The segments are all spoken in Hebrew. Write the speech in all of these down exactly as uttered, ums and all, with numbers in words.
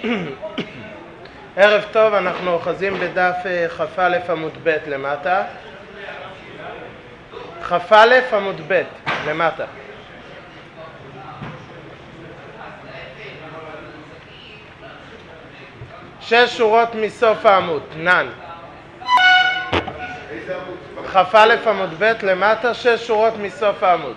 ערב טוב, אנחנו אוחזים בדף כ"א עמוד ב' למטה. כ"א עמוד ב' למטה. שש שורות מסוף העמוד, נן. כ"א עמוד ב' למטה, שש שורות מסוף העמוד.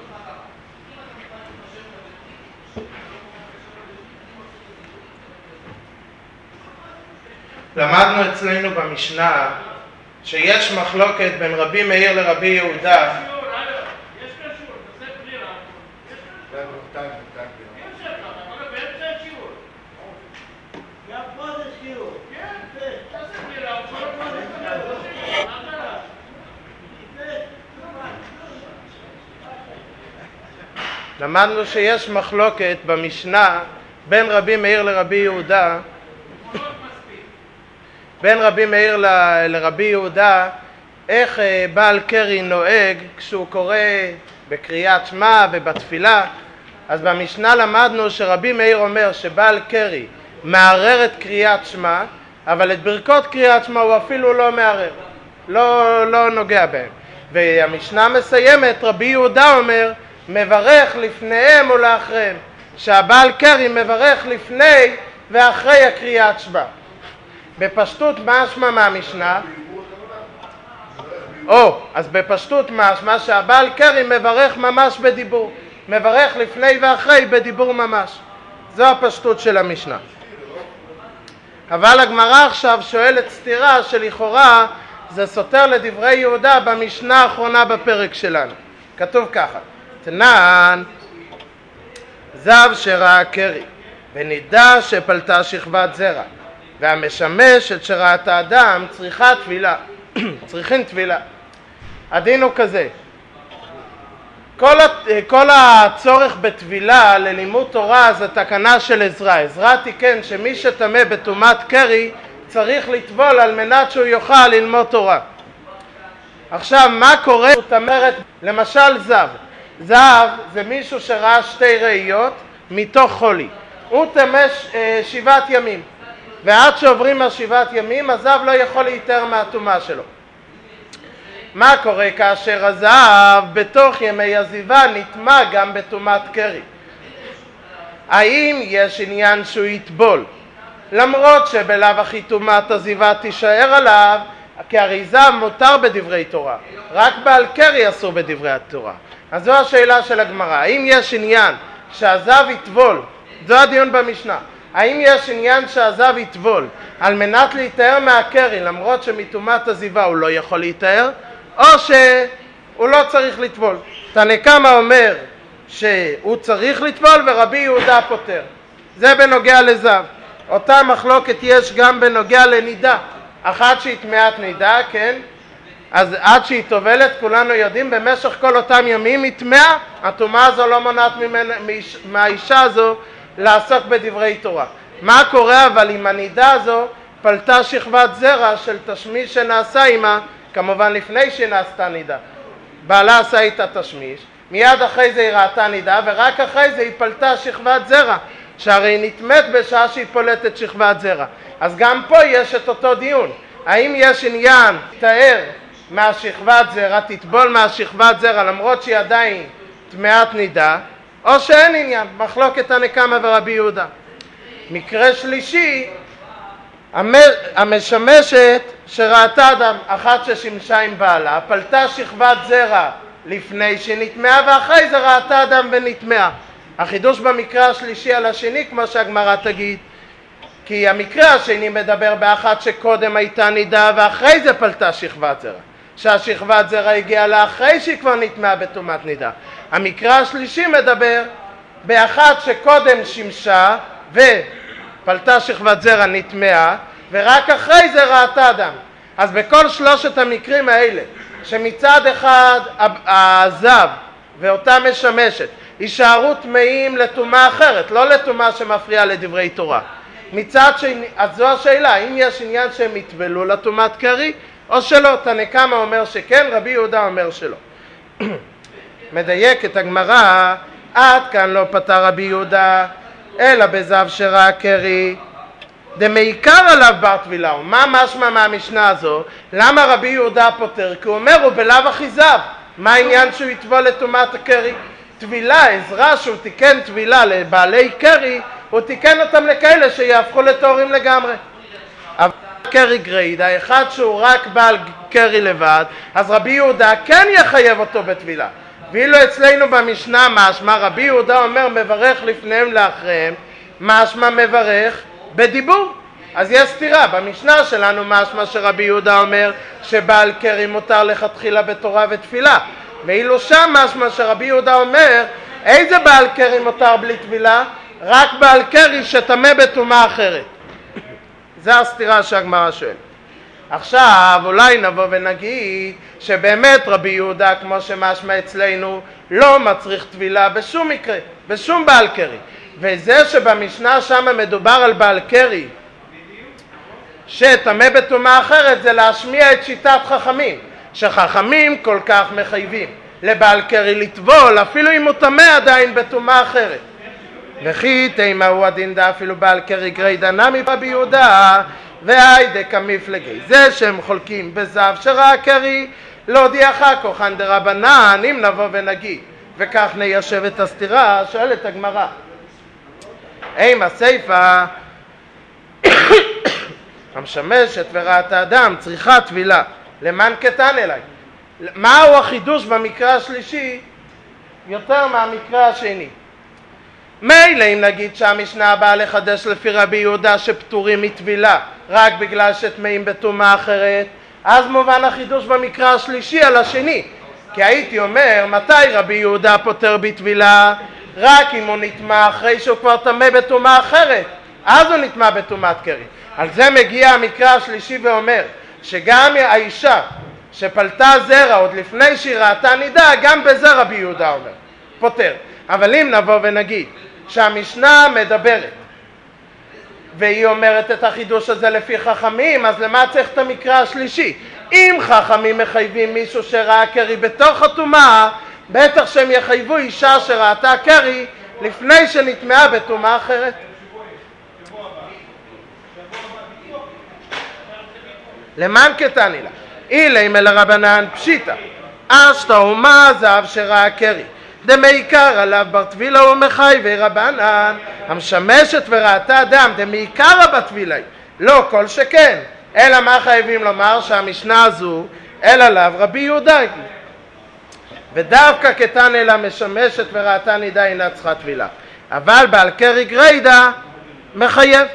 למדנו אצלנו במשנה שיש מחלוקת בין רבי מאיר לרבי יהודה. למדנו שיש מחלוקת במשנה בין רבי מאיר לרבי יהודה בין רבי מאיר ל, לרבי יהודה איך בעל קרי נוהג כשהוא קורא בקריאת שמע ובתפילה. אז במשנה למדנו שרבי מאיר אומר שבעל קרי מערר את קריאת שמע, אבל את ברכות קריאת שמע הוא אפילו לא מערר, לא, לא נוגע בהם. והמשנה מסיימת, רבי יהודה אומר מברך לפניהם או לאחריהם, שהבעל קרי מברך לפני ואחרי הקריאת שמע. בפשטות משמע מהמשנה, או, אז בפשטות משמע שהבעל קרי מברך ממש בדיבור, מברך לפני ואחרי בדיבור ממש. זו הפשטות של המשנה. אבל הגמרא עכשיו שואלת סתירה שלכאורה זה סותר לדברי יהודה במשנה האחרונה בפרק שלנו. כתוב ככה, תנן זב שראה קרי ונידע שפלטה שכבת זרע, והמשמש את שראת האדם צריכה תפילה, צריכים תפילה. הדין הוא כזה, כל, כל הצורך בתפילה ללימוד תורה זה תקנה של עזרא. עזרא תיקן שמי שטמא בטומאת קרי צריך לטבול על מנת שהוא יוכל ללמוד תורה. עכשיו מה קורה? זאת אומרת, למשל זב, זב זה מישהו שראה שתי ראיות מתוך חולי, הוא טמא שבעת ימים, ועד שעוברים השבעת ימים הזב לא יכול להתאר מהטומאה שלו. מה קורה כאשר הזב בתוך ימי עזיבה נטמא גם בטומאת קרי? האם יש עניין שהוא יטבול למרות שבלאו הכי טומאת עזיבה תישאר עליו, כי הרי זב מותר בדברי תורה, רק בעל קרי אסור בדברי התורה. אז זו השאלה של הגמרא, האם יש עניין שהזב יטבול, זו הדיון במשנה, האם יש עניין שהזב יטבול על מנת להתאר מהקרי למרות שמטומאת עזיבה הוא לא יכול להתאר, או שהוא לא צריך לטבול? תנא קמא אומר שהוא צריך לטבול ורבי יהודה פותר. זה בנוגע לזב. אותה מחלוקת יש גם בנוגע לנידה, אחת שהיא טמאת נידה, כן? אז עד שהיא טובלת כולנו יודעים במשך כל אותם ימים היא טמאה, הטומאה הזו לא מונעת מהאישה הזו לעסוק בדברי תורה. מה קורה אבל אם הנידה הזו פלטה שכבת זרע של תשמיש שנעשה עימה, כמובן לפני שנעשתה נידה, בעלה עשה איתה תשמיש, מיד אחרי זה היא ראתה נידה ורק אחרי זה היא פלטה שכבת זרע, שהרי היא נטמאת בשעה שהיא פולטת שכבת זרע. אז גם פה יש את אותו דיון, האם יש עניין תאר מהשכבת זרע, תטבול מהשכבת זרע למרות שהיא עדיין טמאת נידה, או שאין עניין, מחלוקת תנא קמא ורבי יהודה. מקרה שלישי, המשמשת שראתה אדם, אחת ששימשה עם בעלה, פלטה שכבת זרע לפני שנטמעה ואחרי זה ראתה אדם ונטמעה. החידוש במקרה השלישי על השני כמו שהגמרא תגיד, כי המקרה השני מדבר באחת שקודם הייתה נידה ואחרי זה פלטה שכבת זרע, שהשכבת זרע הגיעה לה אחרי שהיא כבר נטמעה בטומאת נידה. המקרה השלישי מדבר באחת שקודם שימשה ופלטה שכבת זרע נטמעה ורק אחרי זה ראתה אדם. אז בכל שלושת המקרים האלה שמצד אחד הזב ואותה משמשת יישארו טמאים לטומאה אחרת, לא לטומאה שמפריעה לדברי תורה, מצד שני, אז זו השאלה, אם יש עניין שהם יטבלו לטומאת קרי או שלא. תנא קמא אומר שכן, רבי יהודה אומר שלא. מדייק את הגמרא, עד כאן לא פתר רבי יהודה אלא בזב שראה קרי דמעיקר עליו בר טבילה. ומה משמע מהמשנה הזו? למה רבי יהודה פותר? כי הוא אומר, הוא בלאו הכי זב. מה העניין שהוא יטבול לטומאת הקרי? טבילה, עזרה שהוא תיקן טבילה לבעלי קרי, הוא תיקן אותם לכאלה שיהפכו לטהורים לגמרי. אבל קרי גריידה, אחד שהוא רק בעל קרי לבד, אז רבי יהודה כן יחייב אותו בטבילה. ואילו אצלנו במשנה משמע, רבי יהודה אומר מברך לפניהם לאחריהם, משמע מברך בדיבור. אז יש סתירה. במשנה שלנו משמע שרבי יהודה אומר שבעל קרי מותר לכתחילה בתורה ותפילה, ואילו שם משמע שרבי יהודה אומר איזה בעל קרי מותר בלי טבילה? רק בעל קרי שטמא בטומאה אחרת. זה הסתירה שהגמרא שואל. עכשיו אולי נבוא ונגיד שבאמת רבי יהודה כמו שמשמע אצלנו לא מצריך טבילה בשום מקרה, בשום בעל קרי. וזה שבמשנה שם מדובר על בעל קרי שטמא בטומאה אחרת זה להשמיע את שיטת חכמים, שחכמים כל כך מחייבים לבעל קרי לטבול אפילו אם הוא טמא עדיין בטומאה אחרת. וכי תימה הוא הדין דה אפילו בעל קרי גריידה נמי רבי יהודה והיידה כמפלגי. זה שהם חולקים בזב שראה קרי לא הודיעך כוחן דרבנן. אם נבוא ונגיד וכך ניישב את הסתירה, שואלת הגמרא אימה סייפה המשמשת וראת האדם צריכה טבילה למען קטן אליי. מהו החידוש במקרה השלישי יותר מהמקרה השני? מילא אם נגיד שהמשנה באה לחדש לפי רבי יהודה שפטורים מטבילה רק בגלל שטמאים בטומאה אחרת, אז מובן החידוש במקרה השלישי על השני. כי הייתי אומר מתי רבי יהודה פוטר בטבילה? רק אם הוא נטמא אחרי שהוא כבר טמא בטומאה אחרת, אז הוא נטמא בטומאת קרי. על זה מגיע המקרה השלישי ואומר שגם האישה שפלטה זרע עוד לפני שהיא ראתה נידה, גם בזה רבי יהודה אומר פוטר. אבל אם נבוא ונגיד שהמשנה מדברת והיא אומרת את החידוש הזה לפי חכמים, אז למה צריך את המקרה השלישי? אם חכמים מחייבים מישהו שראה קרי בתוך הטומאה, בטח שהם יחייבו אישה שראתה קרי לפני שנטמעה בטומאה אחרת. למען קטני לה אילי אל הרבנן פשיטה אשתא ומה זב שראה קרי דמעיקר עליו בר טבילה ומחייבי רבנן המשמשת וראתה דם דמעיקר בטבילה לא כל שכן. אלא מה חייבים לומר? שהמשנה הזו אל עליו רבי יהודה, ודווקא קטן אלא משמשת וראתה נידה אינה צריכה טבילה, אבל בעל קרי גריידה מחייב.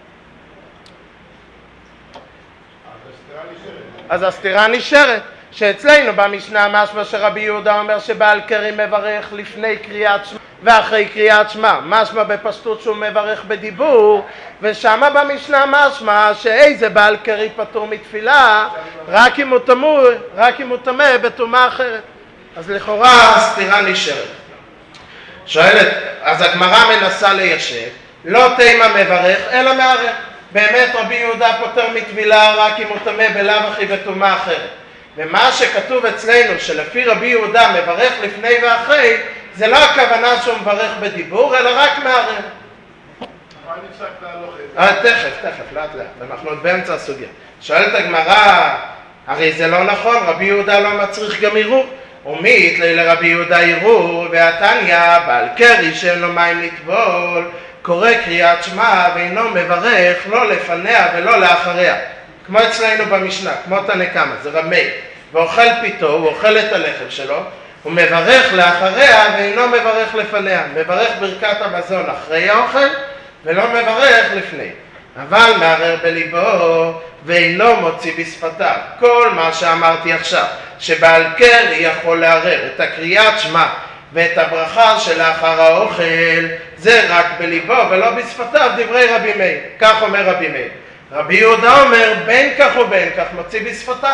אז הסתירה נשארת, שאצלנו במשנה משמע שרבי יהודה אומר שבעל קרי מברך לפני קריאת שמע ואחרי קריאת שמע, משמע בפשטות שהוא מברך בדיבור, ושמה במשנה משמע שאיזה בעל קרי פטור מתפילה רק אם הוא טמא, רק אם הוא טמא בטומאה אחרת. אז לכאורה הסתירה נשארת. שואלת, אז הגמרא מנסה ליישב, לא תימה מברך אלא מערער. באמת רבי יהודה פוטר מטבילה רק אם הוא טמא בלאו הכי בטומאה אחרת. ומה שכתוב אצלנו שלפי רבי יהודה מברך לפני ואחרי, זה לא הכוונה שהוא מברך בדיבור אלא רק מערער. מה נפסק להלוכת? תכף, תכף, לאט לאט, אנחנו עוד באמצע הסוגיה. שואלת הגמרא, הרי זה לא נכון, רבי יהודה לא מצריך גם ערעור. ומי יתלה לרבי יהודה ערעור? והתניא בעל קרי שאין לו מים לטבול קורא קריאת שמע ואינו מברך לא לפניה ולא לאחריה, כמו אצלנו במשנה, כמו תנקמה, זה רמי, ואוכל פיתו, הוא אוכל את הלחם שלו, הוא מברך לאחריה ואינו מברך לפניה, מברך ברכת המזון אחרי האוכל ולא מברך לפני, אבל מערער בליבו ואינו מוציא בשפתיו. כל מה שאמרתי עכשיו, שבעל קרי יכול לערער את הקריאת שמע ואת הברכה שלאחר האוכל, זה רק בליבו ולא בשפתיו, דברי רבי מאיר. כך אומר רבי מאיר. רבי יהודה אומר בין כך ובין כך מוציא בשפתיו.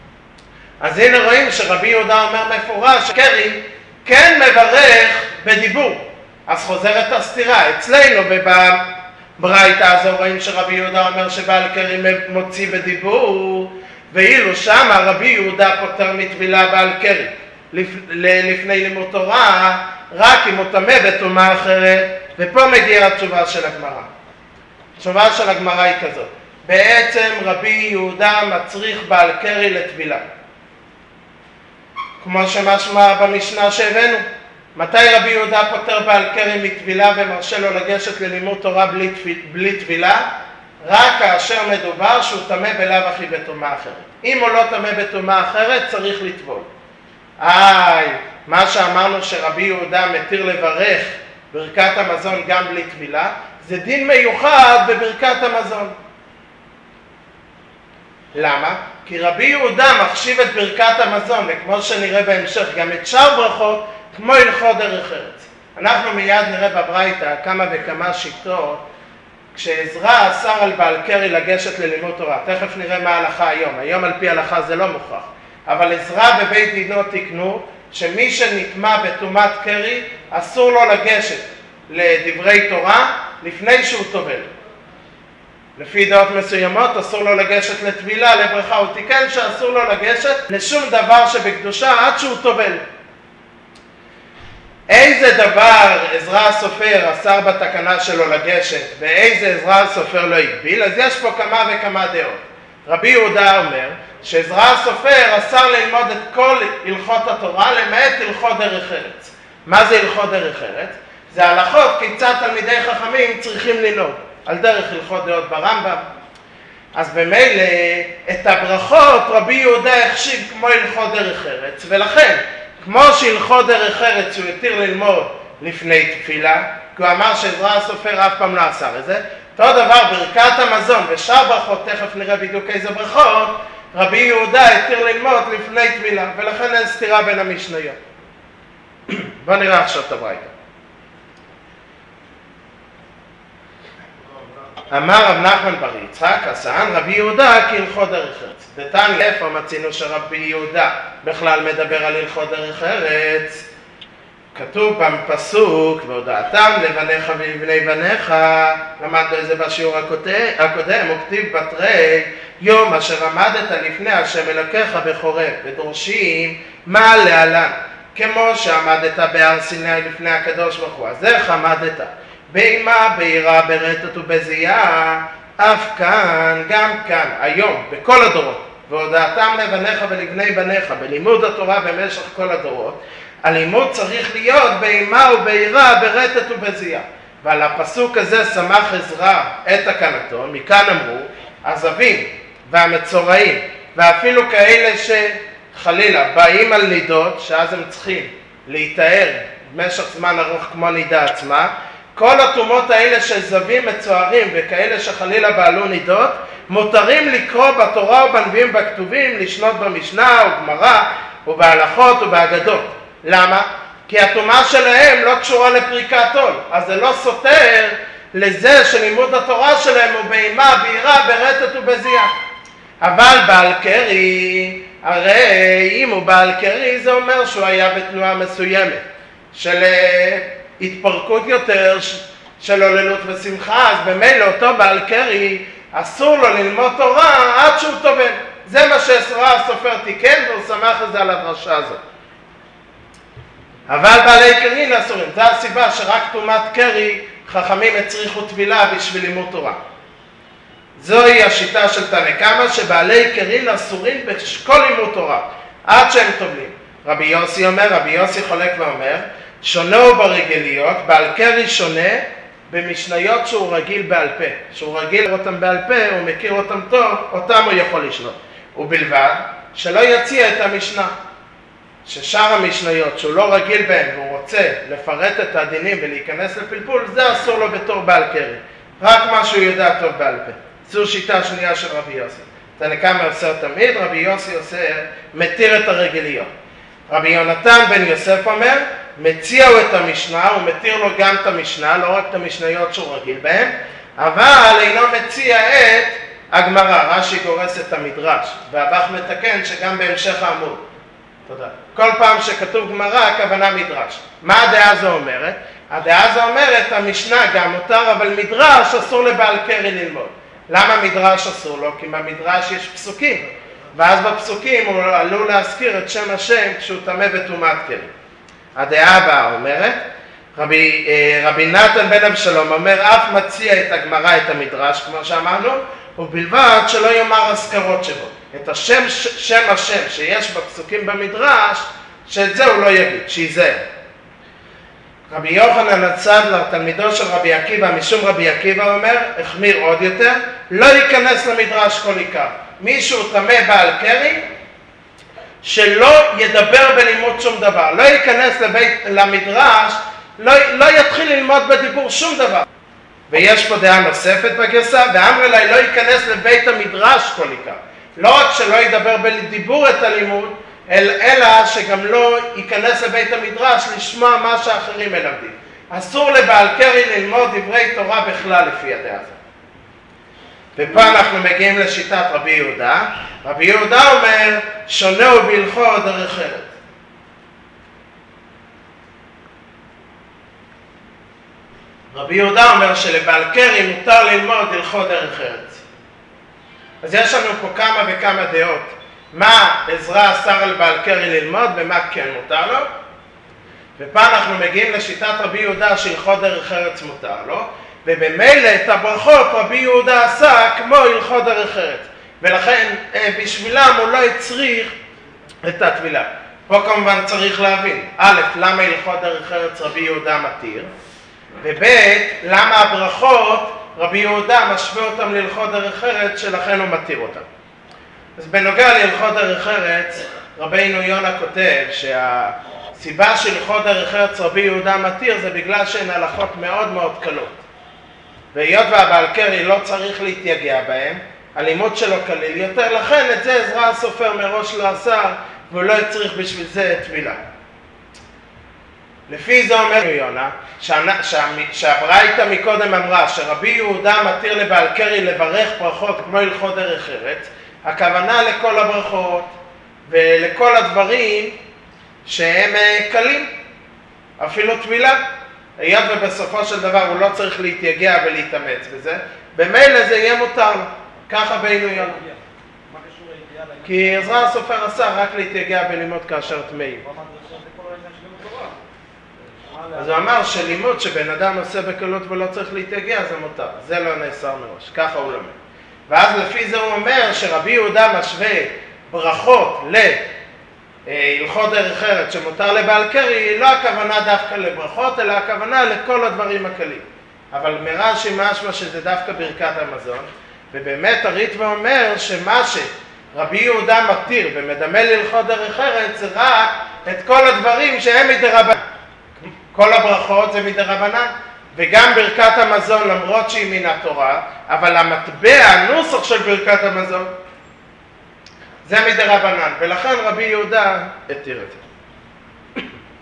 אז הנה רואים שרבי יהודה אומר מפורש שקרי כן מברך בדיבור. אז חוזרת הסתירה. אצלנו בברייתא הזו רואים שרבי יהודה אומר שבעל קרי מוציא בדיבור, ואילו שם רבי יהודה פוטר מטבילה בעל קרי לפני לימוד תורה רק אם הוא טמא בטומאה אחרת. ופה מגיעה התשובה של הגמרא, התשובה של הגמרא היא כזאת, בעצם רבי יהודה מצריך בעל קרי לטבילה. כמו שמשמע במשנה שהבאנו, מתי רבי יהודה פותר בעל קרי מטבילה ומרשה לו לגשת ללימוד תורה בלי, בלי טבילה? רק כאשר מדובר שהוא טמא בלאו הכי בטומאה אחרת. אם הוא לא טמא בטומאה אחרת צריך לטבול. איי, מה שאמרנו שרבי יהודה מתיר לברך ברכת המזון גם בלי טבילה, זה דין מיוחד בברכת המזון. למה? כי רבי יהודה מחשיב את ברכת המזון, וכמו שנראה בהמשך גם את שאר ברכות, כמו הלכות דרך ארץ. אנחנו מיד נראה בברייתא כמה וכמה שיטות, כשעזרא אסר על בעל קרי לגשת ללימוד תורה. תכף נראה מה ההלכה היום. היום על פי הלכה זה לא מוכרח. אבל עזרא בבית דינו תקנו שמי שנטמא בטומאת קרי אסור לו לגשת לדברי תורה לפני שהוא טובל. לפי דעות מסוימות אסור לו לגשת לטבילה, לברכה, הוא תיקן שאסור לו לגשת לשום דבר שבקדושה עד שהוא טובל. איזה דבר עזרא הסופר אסר בתקנה שלו לגשת ואיזה עזרא הסופר לא הגביל? אז יש פה כמה וכמה דעות. רבי יהודה אומר שעזרא הסופר אסר ללמוד את כל הלכות התורה למעט הלכות דרך ארץ. מה זה הלכות דרך ארץ? זה הלכות כיצד תלמידי חכמים צריכים לנהוג, על דרך הלכות דעות ברמב"ם. אז במילא את הברכות רבי יהודה החשיב כמו הלכות דרך ארץ, ולכן כמו שהלכות דרך ארץ הוא התיר ללמוד לפני תפילה, כי הוא אמר שעזרא הסופר אף פעם לא אסר את זה, אותו דבר ברכת המזון ושאר ברכות, תכף נראה בדיוק איזה ברכות, רבי יהודה התיר ללמוד לפני תפילה, ולכן אין סתירה בין המשניות. בואו נראה עכשיו את הברייתא. אמר רב נחמן בר יצחק, עשן רבי יהודה כהלכות דרך ארץ. דתניא, איפה מצינו שרבי יהודה בכלל מדבר על הלכות דרך ארץ? כתוב בפסוק, והודעתם לבניך ולבני בניך, למדנו את זה בשיעור הקודם, וכתיב בתרי, יום אשר עמדת לפני השם אלוקיך בחורב, ודורשים מה להלן, כמו שעמדת בהר סיני לפני הקדוש ברוך הוא. אז איך עמדת? באימה, ביראה, ברטט ובזיעה, אף כאן, גם כאן, היום, בכל הדורות, והודעתם לבניך ולבני בניך, בלימוד התורה במשך כל הדורות, הלימוד צריך להיות באימה וביראה, ברטט ובזיעה. ועל הפסוק הזה שמח עזרא את תקנתו, מכאן אמרו, הזבים והמצורעים, ואפילו כאלה שחלילה באים על נידות, שאז הם צריכים להתאר במשך זמן ארוך כמו נידה עצמה, כל התומות האלה של זבים מצוערים וכאלה שחלילה בעלו נידות, מותרים לקרוא בתורה ובנביאים בכתובים, לשנות במשנה ובגמרא ובהלכות ובאגדות. למה? כי התומה שלהם לא קשורה לפריקת עול, אז זה לא סותר לזה שלימוד התורה שלהם הוא באימה, ביראה, ברטט ובזיעה. אבל בעל קרי, הרי אם הוא בעל קרי זה אומר שהוא היה בתנועה מסוימת של התפרקות יותר, של עוללות ושמחה, אז במילא אותו בעל קרי אסור לו ללמוד תורה עד שהוא טובל. זה מה שעזרא הסופר תיקן והוא שמח את זה על הדרשה הזאת. אבל בעלי קרין אסורים, זו הסיבה שרק תומת קרי חכמים הצריכו טבילה בשביל לימוד תורה. זוהי השיטה של תנא קמא שבעלי קרין אסורים בכל לימוד תורה עד שהם טובלים. רבי יוסי אומר, רבי יוסי חולק ואומר, שונה הוא ברגליות, בעל קרי שונה במשניות שהוא רגיל בעל פה. שהוא רגיל אותם בעל פה, הוא מכיר אותם טוב, אותם הוא יכול לשנות. ובלבד שלא יציע את המשנה. ששאר המשניות שהוא לא רגיל בהן והוא רוצה לפרט את הדינים ולהיכנס לפלפול, זה אסור לו בתור בעל קרי. רק מה שהוא יודע טוב בעל פה. זו שיטה שנייה של רבי יוסי. תנא קמא אוסר תמיד, רבי יוסי אוסר מתיר את הרגליות. רבי יונתן בן יוסף אומר, מציעו את המשנה, הוא מתיר לו גם את המשנה, לא רק את המשניות שהוא רגיל בהן, אבל אינו מציע את הגמרא. רש"י גורס את המדרש, והבח מתקן שגם בהמשך העמוד. תודה. כל פעם שכתוב גמרא, הכוונה מדרש. מה הדעה הזו אומרת? הדעה הזו אומרת, המשנה גם מותר, אבל מדרש אסור לבעל קרי ללמוד. למה מדרש אסור לו? כי במדרש יש פסוקים, ואז בפסוקים הוא עלול להזכיר את שם השם כשהוא טמא בטומאת קרי. הדעה הבאה אומרת, רבי, רבי נתן בן אבשלום אומר, אף מציע את הגמרא, את המדרש, כמו שאמרנו, ובלבד שלא יאמר הזכרות שבו. את השם, שם השם שיש בפסוקים במדרש, שאת זה הוא לא יגיד, שיזהר. רבי יוחנן הצדלר, תלמידו של רבי עקיבא, משום רבי עקיבא אומר, החמיר עוד יותר, לא ייכנס למדרש כל עיקר. מישהו טמא בעל קרי, שלא ידבר בלימוד שום דבר, לא ייכנס לבית, למדרש, לא, לא יתחיל ללמוד בדיבור שום דבר. ויש פה דעה נוספת בגרסה, ואמר אליי לא ייכנס לבית המדרש כל עיקר. לא רק שלא ידבר בדיבור את הלימוד, אל, אלא שגם לא ייכנס לבית המדרש לשמוע מה שאחרים מלמדים. אסור לבעל קרי ללמוד דברי תורה בכלל לפי הדעה הזאת. ופה אנחנו מגיעים לשיטת רבי יהודה. רבי יהודה אומר, שונה הוא בהלכו דרך אחרת. רבי יהודה אומר שלבעל קרי מותר ללמוד הלכו דרך ארץ. אז יש לנו פה כמה וכמה דעות. מה עזרא אסר על בעל קרי ללמוד ומה כן מותר לו. ופה אנחנו מגיעים לשיטת רבי יהודה שהלכו דרך ארץ מותר לו. ובמילא את הברכות רבי יהודה עשה כמו הלכו דרך ארץ. ולכן בשבילם הוא לא הצריך את הטבילה. פה כמובן צריך להבין. א', למה הלכו דרך ארץ רבי יהודה מתיר? וב' למה הברכות רבי יהודה משווה אותם להלכות דרך ארץ שלכן הוא מתיר אותם. אז בנוגע להלכות דרך ארץ, רבינו יונה כותב שהסיבה שהלכות דרך ארץ רבי יהודה מתיר זה בגלל שהן הלכות מאוד מאוד קלות. והיות והבעל קרי לא צריך להתייגע בהם, הלימוד שלו קליל יותר, לכן את זה עזרא הסופר מראש לא אסר והוא לא צריך בשביל זה טבילה. לפי זה אומר יונה, שהברייתא מקודם אמרה שרבי יהודה מתיר לבעל קרי לברך ברכות כמו הלכות דרך ארץ, הכוונה לכל הברכות ולכל הדברים שהם קלים, אפילו טבילה. היות ובסופו של דבר הוא לא צריך להתייגע ולהתאמץ בזה, במילא זה יהיה מותר לו, ככה בינו יונה. כי עזרא הסופר עשה רק להתייגע בלימוד כאשר טמאים. אז הוא אמר שלימוד שבן אדם עושה בקלות ולא צריך להתייגע זה מותר, זה לא נאסר מראש, ככה הוא לומד. ואז לפי זה הוא אומר שרבי יהודה משווה ברכות להלכות דרך ארץ שמותר לבעל קרי, לא הכוונה דווקא לברכות, אלא הכוונה לכל הדברים הקלים. אבל מרש"י משמע שזה דווקא ברכת המזון, ובאמת הריטב"א אומר שמה שרבי יהודה מתיר ומדמה להלכות דרך ארץ זה רק את כל הדברים שהם מדרבנן. כל הברכות זה מדרבנן, וגם ברכת המזון למרות שהיא מן התורה, אבל המטבע, הנוסח של ברכת המזון, זה מדרבנן, ולכן רבי יהודה התיר את זה.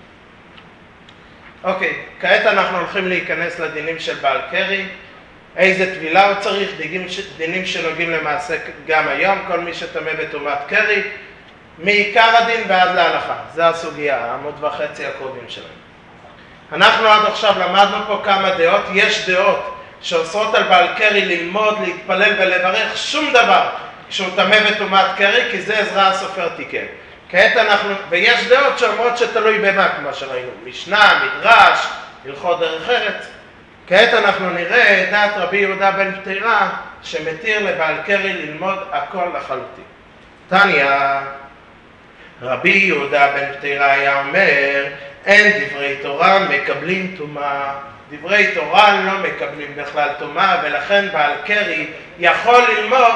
אוקיי, כעת אנחנו הולכים להיכנס לדינים של בעל קרי. איזה טבילה הוא צריך, דינים, דינים שנוגעים למעשה גם היום, כל מי שטמא בטומאת קרי, מעיקר הדין ועד להלכה. זה הסוגיה, העמוד וחצי הקרובים שלנו. אנחנו עד עכשיו למדנו פה כמה דעות. יש דעות שאוסרות על בעל קרי ללמוד, להתפלל ולברך שום דבר כשהוא טמא בטומאת קרי, כי זה עזרא הסופר תיקן. כעת אנחנו, ויש דעות שאומרות שתלוי במה, כמו שראינו, משנה, מדרש, הלכות דרך ארץ. כעת אנחנו נראה את דעת רבי יהודה בן פטירה שמתיר לבעל קרי ללמוד הכל לחלוטין. תניא, רבי יהודה בן פטירה היה אומר, אין דברי תורה מקבלים טומאה. דברי תורה לא מקבלים בכלל טומאה, ולכן בעל קרי יכול ללמוד.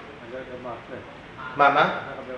מה, מה?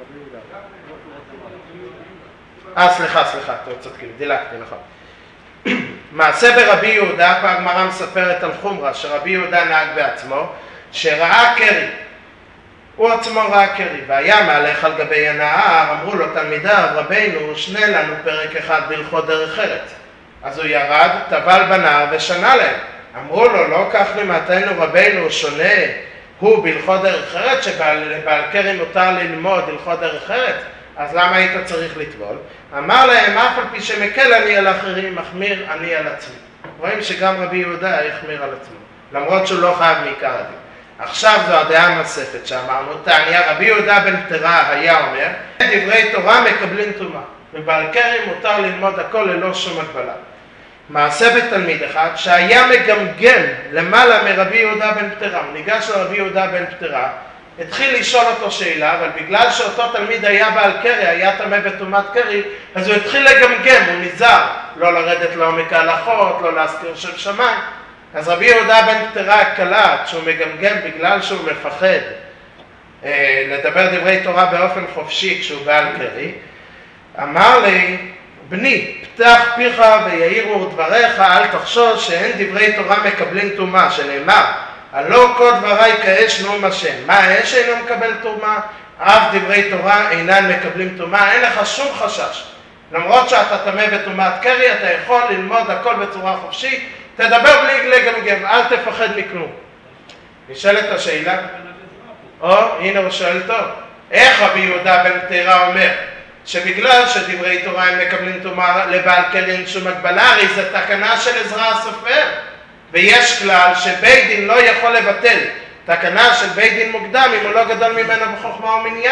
אה, סליחה, סליחה, אתם צודקים, דילגתי, נכון. מעשה ברבי יהודה, פה הגמרא מספרת על חומרה, שרבי יהודה נהג בעצמו, שראה קרי. הוא עצמו ראה קרי, והיה מהלך על גבי הנהר, אמרו לו תלמידיו, רבינו, שנה לנו פרק אחד בהלכות דרך ארץ. אז הוא ירד, טבל בנהר ושנה להם. אמרו לו, לא כך למתנו רבינו שונה, הוא בהלכות דרך ארץ, שבעל קרי מותר ללמוד הלכות דרך ארץ, אז למה היית צריך לטבול? אמר להם, אף על פי שמקל אני על אחרים, מחמיר אני על עצמי. רואים שגם רבי יהודה החמיר על עצמו, למרות שהוא לא חייב מעיקר הדין. עכשיו זו הדעה הנוספת שאמרנו, תניא, רבי יהודה בן פטירה היה אומר, דברי תורה מקבלים טומאה, ובעל קרי מותר ללמוד הכל ללא שום הגבלה. מעשה בתלמיד אחד שהיה מגמגם למעלה מרבי יהודה בן פטרה. הוא ניגש לרבי יהודה בן פטרה, התחיל לשאול אותו שאלה, אבל בגלל שאותו תלמיד היה בעל קרי, היה טמא בטומאת קרי, אז הוא התחיל לגמגם, הוא נזהר, לא לרדת לעומק ההלכות, לא להזכיר שם שמיים. אז רבי יהודה בן פטרה קלט שהוא מגמגם בגלל שהוא מפחד אה, לדבר דברי תורה באופן חופשי כשהוא בעל קרי. אמר לי, בני, פתח פיך ויעירו דבריך, אל תחשוש שאין דברי תורה מקבלים טומאה, שנאמר, הלא כל דברי כאש נאום השם. מה האש אינו מקבל טומאה? אף דברי תורה אינן מקבלים טומאה. אין לך שום חשש. למרות שאתה טמא בטומאת קרי, אתה יכול ללמוד הכל בצורה חופשית, תדבר בלי לגמגם, אל תפחד מכלום. נשאלת השאלה, או, הנה הוא שואל טוב, איך רבי יהודה בן פטרה אומר שבגלל שדברי תורה הם מקבלים טומאה לבעל קרי אין שום הגבלה, הרי זו תקנה של עזרא הסופר, ויש כלל שבית דין לא יכול לבטל תקנה של בית דין מוקדם אם הוא לא גדול ממנו בחוכמה ומניין.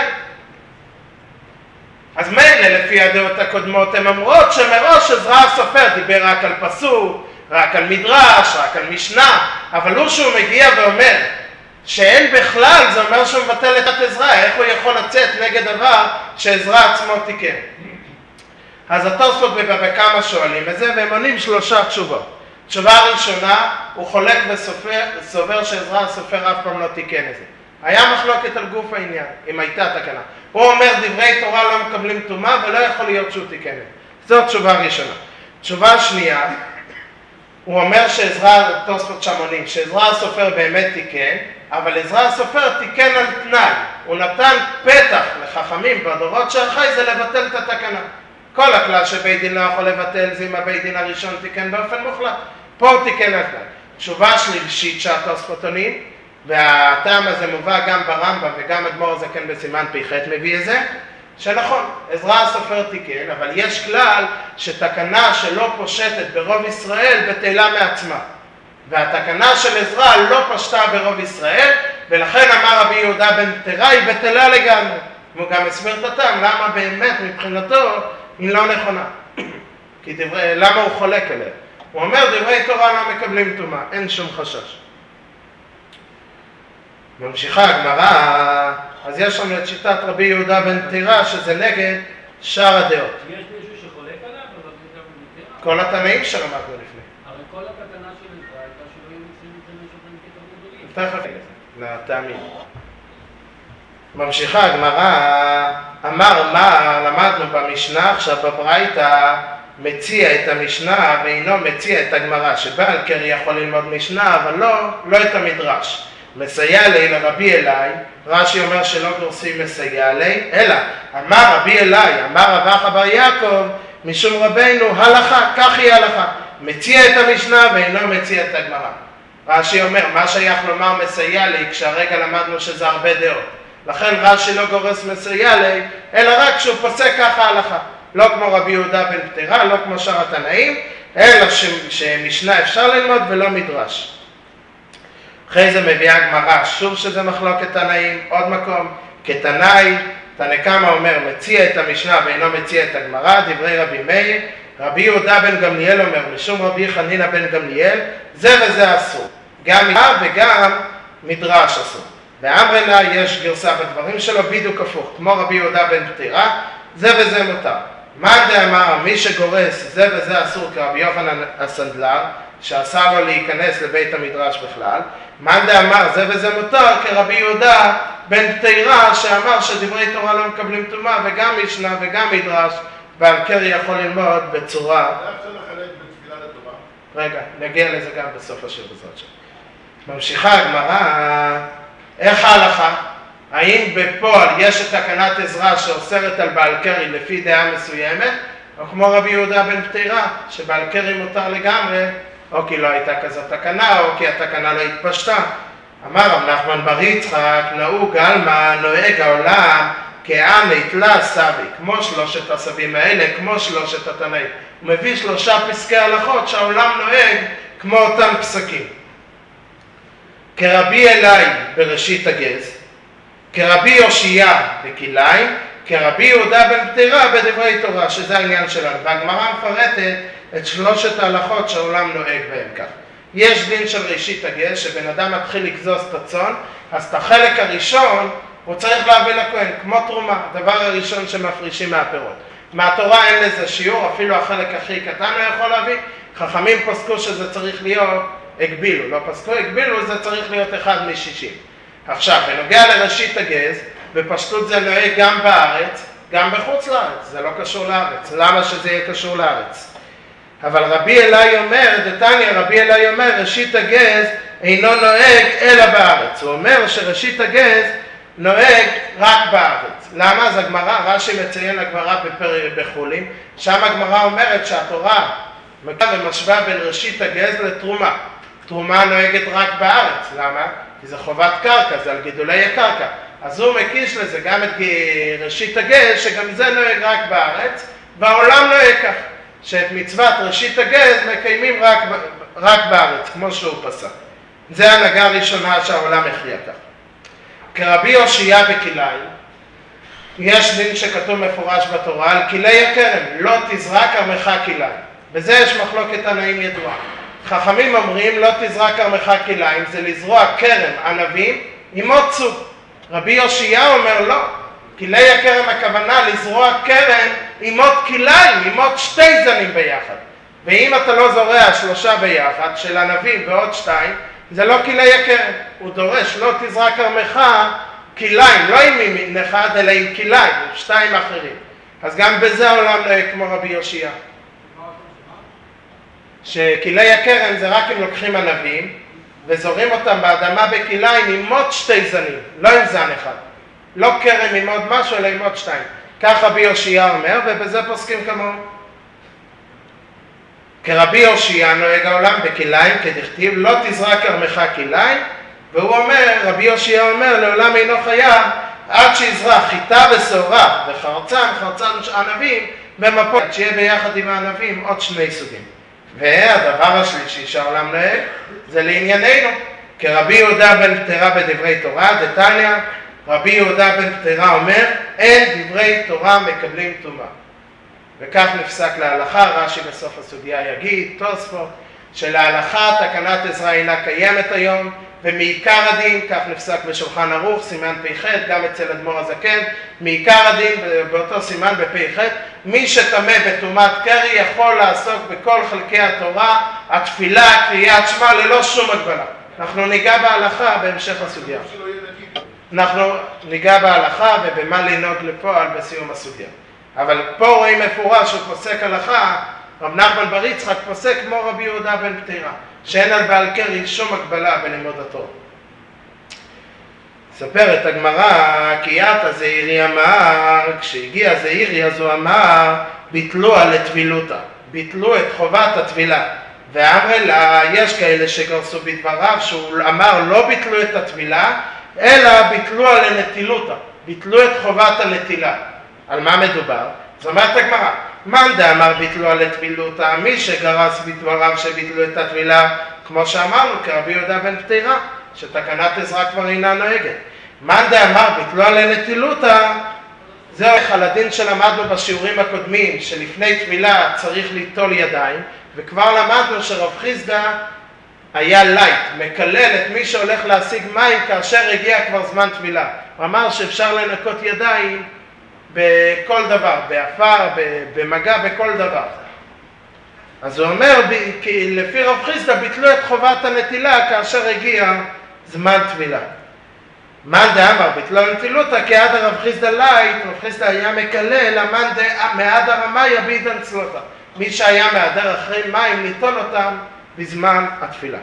אז מילא לפי הדעות הקודמות הן אומרות שמראש עזרא הסופר דיבר רק על פסוק, רק על מדרש, רק על משנה, אבל הוא שהוא מגיע ואומר שאין בכלל, זה אומר שהוא מבטל את עזרא. איך הוא יכול לצאת נגד דבר שעזרא עצמו תיקן? אז התוספות בבבא קמא שואלים את זה, והם עונים שלושה תשובות. תשובה ראשונה, הוא חולק וסובר שעזרא הסופר אף פעם לא תיקן את זה. היה מחלוקת על גוף העניין, אם הייתה תקנה. הוא אומר דברי תורה לא מקבלים טומאה, ולא יכול להיות שהוא תיקן את זה. זו תשובה ראשונה. תשובה שנייה, הוא אומר שעזרא, תוספות שם עונים, שעזרא הסופר באמת תיקן, אבל עזרא הסופר תיקן על תנאי. הוא נתן פתח לחכמים בדורות שאחרי זה לבטל את התקנה. כל הכלל שבית דין לא יכול לבטל זה אם הבית דין הראשון תיקן באופן מוחלט. פה הוא תיקן על תנאי. תשובה שלישית שהתוספות עונים, והטעם הזה מובא גם ברמב"ם וגם אדמו"ר הזקן בסימן פ"ח מביא את זה, שנכון, עזרא הסופר תיקן, אבל יש כלל שתקנה שלא פושטת ברוב ישראל בטלה מעצמה. והתקנה של עזרא לא פשטה ברוב ישראל, ולכן אמר רבי יהודה בן פטרה היא בטלה לגמרי. והוא גם הסביר את הטעם, למה באמת מבחינתו היא לא נכונה. כי דברי, למה הוא חולק עליה? הוא אומר דברי תורה לא מקבלים טומאה, אין שום חשש. ממשיכה הגמרא, אז יש לנו את שיטת רבי יהודה בן פטרה שזה נגד שאר הדעות. יש מישהו שחולק עליו? כל התנאים שלמדנו לפני. הרי כל התקנה של עזרא הייתה שלא יהיו מצרים את המשהו גדולים. תכף לטעמים. ממשיכה הגמרא, אמר מה למדנו במשנה, עכשיו בברייתא מציע את המשנה ואינו מציע את הגמרא, שבעל קרי יכול ללמוד משנה אבל לא, לא את המדרש. מסייע לי לרבי אלי, רש"י אומר שלא גורסים מסייע לי, אלא אמר רבי אלי, אמר רב אחא בר יעקב, משום רבינו הלכה, כך היא הלכה. מציע את המשנה ואינו מציע את הגמרא. רש"י אומר, מה שייך לומר מסייע לי כשהרגע למדנו שזה הרבה דעות. לכן רש"י לא גורס מסייע לי, אלא רק כשהוא פוסק ככה הלכה. לא כמו רבי יהודה בן פטרה, לא כמו שאר התנאים, אלא ש... שמשנה אפשר ללמוד ולא מדרש. אחרי זה מביאה הגמרא, שוב שזה מחלוקת תנאים, עוד מקום, כתנאי, תנא קמא אומר, מציע את המשנה ואינו מציע את הגמרא, דברי רבי מאיר, רבי יהודה בן גמליאל אומר, משום רבי חנינא בן גמליאל, זה וזה אסור. גם מדרש וגם מדרש אסור. באמרי לה יש גרסה בדברים שלו בדיוק הפוך, כמו רבי יהודה בן פטרה, זה וזה מותר. מאן דאמר, מי שגורס זה וזה אסור כרבי יוחנן הסנדלר, שאסר לו להיכנס לבית המדרש בכלל, מאן דאמר זה וזה מותר כרבי יהודה בן פטרה, שאמר שדברי תורה לא מקבלים טומאה, וגם משנה וגם מדרש, בעל קרי יכול ללמוד בצורה... אתה אפשר לחלק בתפילה לתורה? רגע, נגיע לזה גם בסוף השיר בעזרת השם. ממשיכה הגמרא, איך ההלכה? האם בפועל יש את תקנת עזרא שאוסרת על בעל קרי לפי דעה מסוימת, או כמו רבי יהודה בן פטרה, שבעל קרי מותר לגמרי, או כי לא הייתה כזאת תקנה, או כי התקנה לא התפשטה. אמר רב נחמן בר יצחק, נהוג עלמא, נוהג העולם, כעם נתלה סבי, כמו שלושת הסבים האלה, כמו שלושת התנאים. הוא מביא שלושה פסקי הלכות שהעולם נוהג כמו אותם פסקים. כרבי אלי בראשית הגז, כרבי יושיע בכלאיים, כרבי יהודה בן פטרה בדברי תורה, שזה העניין שלנו. והגמרא מפרטת את שלושת ההלכות שהעולם נוהג בהם כך. יש דין של ראשית הגז, שבן אדם מתחיל לגזוז את הצאן, אז את החלק הראשון הוא צריך להביא לכהן, כמו תרומה, הדבר הראשון שמפרישים מהפירות. מהתורה אין לזה שיעור, אפילו החלק הכי קטן לא יכול להביא, חכמים פסקו שזה צריך להיות, הגבילו, לא פסקו, הגבילו, זה צריך להיות אחד משישים. עכשיו, בנוגע לראשית הגז, בפשטות זה נוהג גם בארץ, גם בחוץ לארץ, זה לא קשור לארץ. למה שזה יהיה קשור לארץ? אבל רבי אלי אומר, דתניא, רבי אלי אומר, ראשית הגז אינו נוהג אלא בארץ. הוא אומר שראשית הגז נוהג רק בארץ. למה? אז הגמרא, רש"י מציין הגמרא בחולין, שם הגמרא אומרת שהתורה מגיעה ומשווה בין ראשית הגז לתרומה. תרומה נוהגת רק בארץ. למה? כי זה חובת קרקע, זה על גידולי הקרקע. אז הוא מקיש לזה גם את ראשית הגז, שגם זה נוהג רק בארץ, והעולם נוהג כך, שאת מצוות ראשית הגז מקיימים רק, רק בארץ, כמו שהוא פסק. זה ההנהגה הראשונה שהעולם הכריע כך. כרבי יושיע בכלאיים, יש דין שכתוב מפורש בתורה על כלי הכרם, לא תזרק עמך כלאיים. בזה יש מחלוקת תנאים ידועה. חכמים אומרים לא תזרק עמך כלאיים, זה לזרוע כרם ענבים עם עוד סוג. רבי יושיע אומר לא, כלי הכרם הכוונה לזרוע כרם עם עוד כלאיים, עם עוד שתי זנים ביחד. ואם אתה לא זורע שלושה ביחד, של ענבים ועוד שתיים, זה לא כלי הכרם. הוא דורש לא תזרק עמך כלאיים, לא עם מין אחד אלא עם כלאיים, שתיים אחרים. אז גם בזה העולם נוהג כמו רבי יושיע. שכלי הכרם זה רק אם לוקחים ענבים וזורים אותם באדמה בכלאיים עם עוד שתי זנים, לא עם זן אחד. לא כרם עם עוד משהו אלא עם עוד שתיים. כך רבי יושיע אומר, ובזה פוסקים כמוהו. כרבי יושיע נוהג העולם בכלאיים, כדכתיב לא תזרק עמך כלאיים, והוא אומר, רבי יושיע אומר, לעולם אינו חייב עד שיזרע חיטה ושעורה וחרצן, חרצן ענבים, במפות, שיהיה ביחד עם הענבים עוד שני סוגים. והדבר השלישי שהעולם נוהג זה לענייננו, כרבי יהודה בן פטרה בדברי תורה, דתניא, רבי יהודה בן פטרה אומר, אין דברי תורה מקבלים טומאה. וכך נפסק להלכה, רש"י בסוף הסוגיה יגיד, תוספות, שלהלכה תקנת עזרא אינה קיימת היום, ומעיקר הדין, כך נפסק בשולחן ערוך, סימן פ"ח, גם אצל אדמו"ר הזקן, מעיקר הדין באותו סימן בפ"ח, מי שטמא בטומאת קרי יכול לעסוק בכל חלקי התורה, התפילה, קריאת שמע, ללא שום הגבלה. אנחנו ניגע בהלכה בהמשך הסוגיה. אנחנו ניגע בהלכה ובמה לנהוג לפועל בסיום הסוגיה. אבל פה רואים מפורש שהוא פוסק הלכה, רב נחמן בר יצחק פוסק כמו רבי יהודה בן פטרה, שאין על בעל קרי שום הגבלה בלימוד התורה. ספרת הגמרא, כי עתה זעירי אמר, כשהגיע זעירי אז הוא אמר, ביטלוה לטבילותא, ביטלו את חובת הטבילה. ואמר לה, יש כאלה שגרסו בדבריו, שהוא אמר לא ביטלו את הטבילה, אלא ביטלוה לנטילותא, ביטלו את חובת הנטילה. על מה מדובר? זאת אומרת הגמרא, מאן דאמר ביטלוה לטבילותא, מי שגרס בדבריו שביטלו את הטבילה, כמו שאמרנו, כרבי יהודה בן פטרה, שתקנת עזרא כבר אינה נוהגת. מאן דאמר ביטלוה לנטילותא, זהו על הדין שלמדנו בשיעורים הקודמים, שלפני טבילה צריך ליטול ידיים, וכבר למדנו שרב חיסדא היה לייט, מקלל את מי שהולך להשיג מים כאשר הגיע כבר זמן טבילה. הוא אמר שאפשר לנקות ידיים בכל דבר, באפר, במגע, בכל דבר. אז הוא אומר, כי לפי רב חיסדא ביטלו את חובת הנטילה כאשר הגיע זמן טבילה. מאן דאמר ביטלו נטילותא, כי עד רב חיסדא לייט, רב חיסדא היה מקלל, מאן דמעד הרמיה בידן צלותא. מי שהיה מהדר אחרי מים ליטול אותם בזמן התפילה.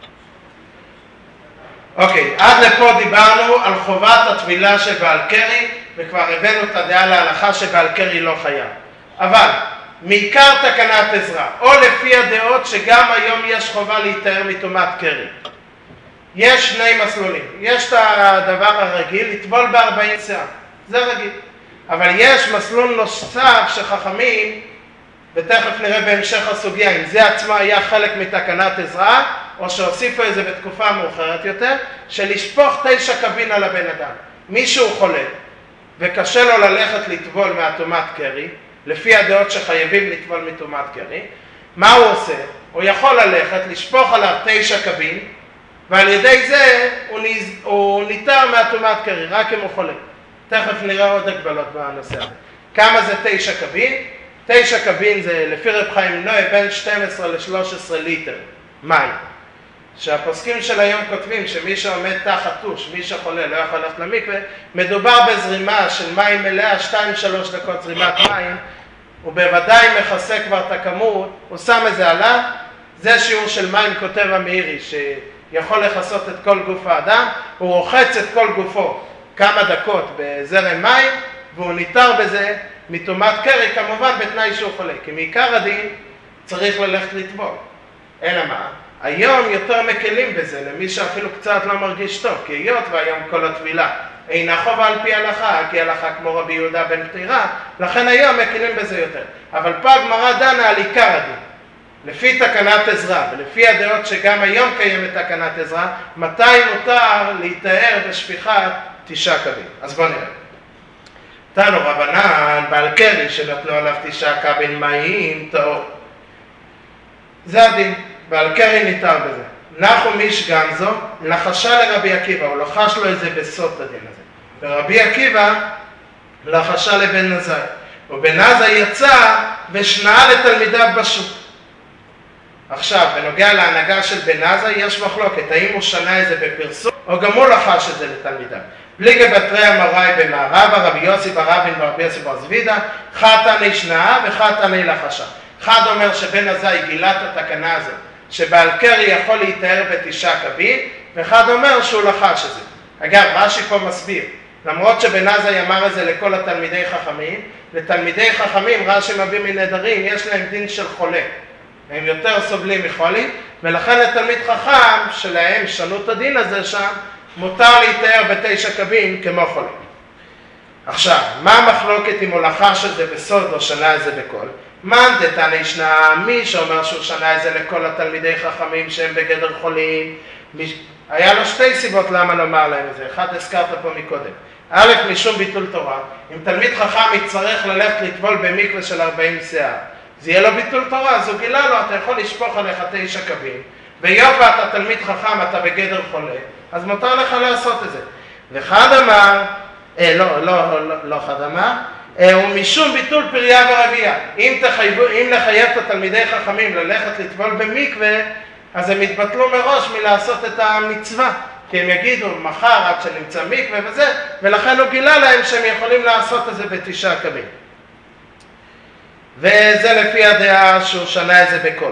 אוקיי, עד לפה דיברנו על חובת הטבילה של בעל קרי, וכבר הבאנו את הדעה להלכה שבעל קרי לא חייב. אבל מעיקר תקנת עזרא, או לפי הדעות שגם היום יש חובה להיטהר מטומאת קרי. יש שני מסלולים. יש את הדבר הרגיל, לטבול בארבעים שאה. זה רגיל. אבל יש מסלול נוסף שחכמים, ותכף נראה בהמשך הסוגיה, אם זה עצמו היה חלק מתקנת עזרא, או שהוסיפו את זה בתקופה מאוחרת יותר, של לשפוך תשע קבין על הבן אדם. מישהו חולה, וקשה לו ללכת לטבול מהטומאת קרי, לפי הדעות שחייבים לטבול מטומאת קרי, מה הוא עושה? הוא יכול ללכת, לשפוך עליו תשע קבין, ועל ידי זה הוא, נז... הוא ניתר מהטומאת קרי, רק אם הוא חולה. תכף נראה עוד הגבלות בנושא הזה. כמה זה תשע קבין? תשע קבין זה לפי רב חיים נוי בין שתים עשרה ל-שלוש עשרה ליטר מים. שהפוסקים של היום כותבים שמי שעומד תחת טוש, מי שחולה לא יכול ללכת למקווה, מדובר בזרימה של מים מלאה, שתיים שלוש דקות זרימת מים, הוא בוודאי מכסה כבר את הכמות, הוא שם את זה עליו, זה שיעור של מים כותב המאירי, שיכול לכסות את כל גוף האדם, הוא רוחץ את כל גופו כמה דקות בזרם מים, והוא ניתר בזה מטומאת קרי, כמובן בתנאי שהוא חולה, כי מעיקר הדין צריך ללכת לטבול. אלא מה? היום יותר מקלים בזה, למי שאפילו קצת לא מרגיש טוב, כי היות והיום כל הטבילה אינה חובה על פי הלכה, כי הלכה כמו רבי יהודה בן פטירה, לכן היום מקלים בזה יותר. אבל פה הגמרא דנה על עיקר הדין. לפי תקנת עזרא, ולפי הדעות שגם היום קיימת תקנת עזרא, מתי מותר להתאר בשפיכת תשעה קבין. אז בואו נראה. תנו רבנן, בעל קרי שנתנו עליו תשעה קבין מים טהור. זה הדין. ועל קרי ניתר בזה. נחו מיש גמזו, לחשה לרבי עקיבא, הוא לחש לו איזה בסוד הדין הזה. ורבי עקיבא לחשה לבן נזי. ובן נזי יצא ושנעה לתלמידיו בשוק. עכשיו, בנוגע להנהגה של בן נזי, יש מחלוקת, האם הוא שנה את זה בפרסום, או גם הוא לחש את זה לתלמידיו. בליגה בתרי המראי במערבה, רבי יוסי ברבין ורבי יוסי בר זבידה, חתני שנעה וחתני לחשה. אחד אומר שבן נזי גילה את התקנה הזאת, שבעל קרי יכול להתאר בתשעה קבין, ואחד אומר שהוא לחש את זה. אגב, רש"י פה מסביר, למרות שבן נזי אמר את זה לכל התלמידי חכמים, לתלמידי חכמים רש"י מביא מנדרים, יש להם דין של חולה. הם יותר סובלים מחולים, ולכן לתלמיד חכם שלהם שנו את הדין הזה שם, מותר להתאר בתשע קבין כמו חולה. עכשיו, מה המחלוקת אם הוא לחש את זה בסוד או שנה את זה בכל? מן דתני שנה, מי שאומר שהוא שנה את זה לכל התלמידי חכמים שהם בגדר חולים, מי... היה לו שתי סיבות למה לומר להם את זה, אחד הזכרת פה מקודם. א', משום ביטול תורה, אם תלמיד חכם יצטרך ללכת לטבול במקווה של ארבעים שיער, זה יהיה לו ביטול תורה, אז הוא גילה לו, אתה יכול לשפוך עליך תשע קבין, והיות ואתה תלמיד חכם, אתה בגדר חולה, אז מותר לך לעשות את זה. ואחד אמר, אה, לא, לא, לא, לא אחד אמר, ומשום ביטול פריה ורבייה. אם, תחייבו, אם לחייב את התלמידי חכמים ללכת לטבול במקווה, אז הם יתבטלו מראש מלעשות את המצווה. כי הם יגידו מחר עד שנמצא מקווה וזה, ולכן הוא גילה להם שהם יכולים לעשות את זה בתשעה קבין. וזה לפי הדעה שהוא שנה את זה בכל.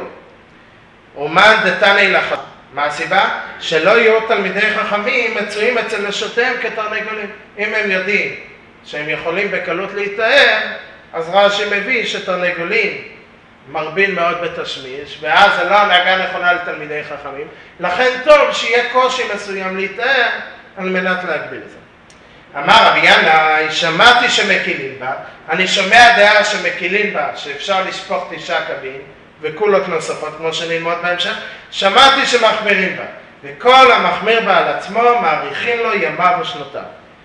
ומן דתני לך. מה הסיבה? שלא יהיו תלמידי חכמים מצויים אצל נשותיהם כתרנגולים. אם הם יודעים שהם יכולים בקלות להתאר, אז רש"י מביא שתרנגולים מרבים מאוד בתשמיש, ואז זה לא הנהגה נכונה לתלמידי חכמים, לכן טוב שיהיה קושי מסוים להתאר על מנת להגביל את זה. אמר רבי ינאי, שמעתי שמקילים בה, אני שומע דעה שמקילים בה, שאפשר לשפוך תשעה קבין, וקולות נוספות כמו שנלמוד בהמשך, שמעתי שמחמירים בה, וכל המחמיר בה על עצמו מעריכים לו ימיו ושנותיו.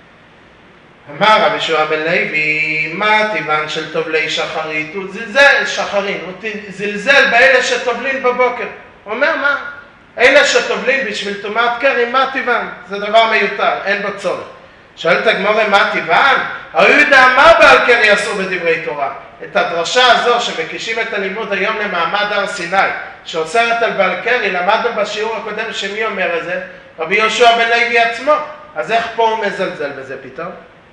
אמר רבי יהושע בן לוי, מה טבען של טובלי שחרית? הוא זלזל שחרין, הוא זלזל באלה שטובלים בבוקר. הוא אומר מה? אלה שטובלים בשביל טומאת קרי, מה טבען? זה דבר מיותר, אין בו צורך. שואלת הגמרא, מה טבען? הרי הוא יודע מה בעל קרי אסור בדברי תורה. את הדרשה הזו שמקישים את הלימוד היום למעמד הר סיני, שאוסרת על בעל קרי, למדנו בשיעור הקודם שמי אומר את זה? רבי יהושע בן לוי עצמו. אז איך פה הוא מזלזל בזה פתאום?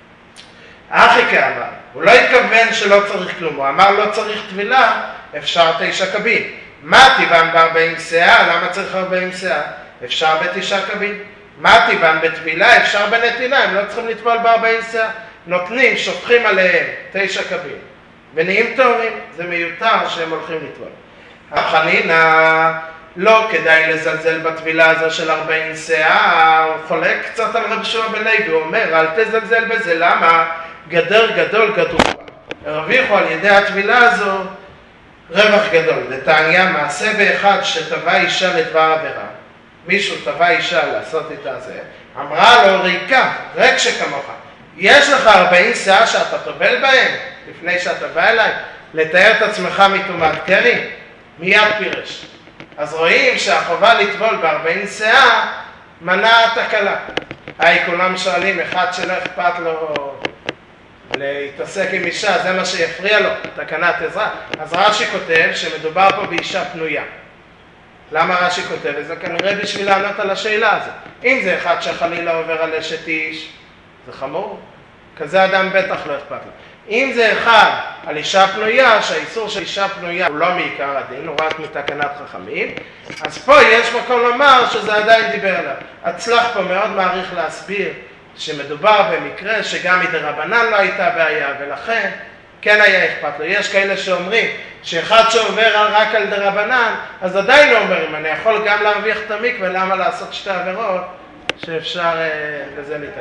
אחי כאמר, הוא לא התכוון שלא צריך כלום, הוא אמר לא צריך טבילה, אפשר תשע קבין. מה טבען בארבעים שיער? למה צריך ארבעים שיער? אפשר בתשעה קבין. מה טבען בטבילה? אפשר בנתינה, הם לא צריכים לטבול בארבעים שיער. נותנים, שופכים עליהם תשע קבין, ונהיים טהורים, זה מיותר שהם הולכים לטבול. החנינה, לא כדאי לזלזל בטבילה הזו של ארבעים שיער, הוא חולק קצת על רבי יהושע בן לוי, הוא אומר, אל תזלזל בזה, למה? גדר גדול גדול. הרוויחו על ידי הטבילה הזו רווח גדול. דתניא, מעשה באחד שטבע אישה לדבר עבירה. מישהו טבע אישה לעשות איתה זה, אמרה לו ריקה, ריק שכמוך. יש לך ארבעים שיער שאתה טובל בהם, לפני שאתה בא אליי, לתאר את עצמך מטומאת קרי? מיד פירש. אז רואים שהחובה לטבול בארבעים שאה מנעה תקלה. היי, כולם שואלים, אחד שלא אכפת לו להתעסק עם אישה, זה מה שיפריע לו, תקנת עזרה. אז רש"י כותב שמדובר פה באישה פנויה. למה רש"י כותב את זה? כנראה בשביל לענות על השאלה הזאת. אם זה אחד שחלילה עובר על אשת איש, זה חמור. כזה אדם בטח לא אכפת לו. אם זה אחד על אישה פנויה, שהאיסור של אישה פנויה הוא לא מעיקר הדין, הוא רק מתקנת חכמים, אז פה יש מקום לומר שזה עדיין דיבר עליו. הצלח פה מאוד מעריך להסביר שמדובר במקרה שגם מדרבנן לא הייתה בעיה, ולכן כן היה אכפת לו. יש כאלה שאומרים שאחד שעובר רק על דרבנן, אז עדיין לא אומר, אם אני יכול גם להרוויח את המקווה, למה לעשות שתי עבירות שאפשר אה, לזה ליטה.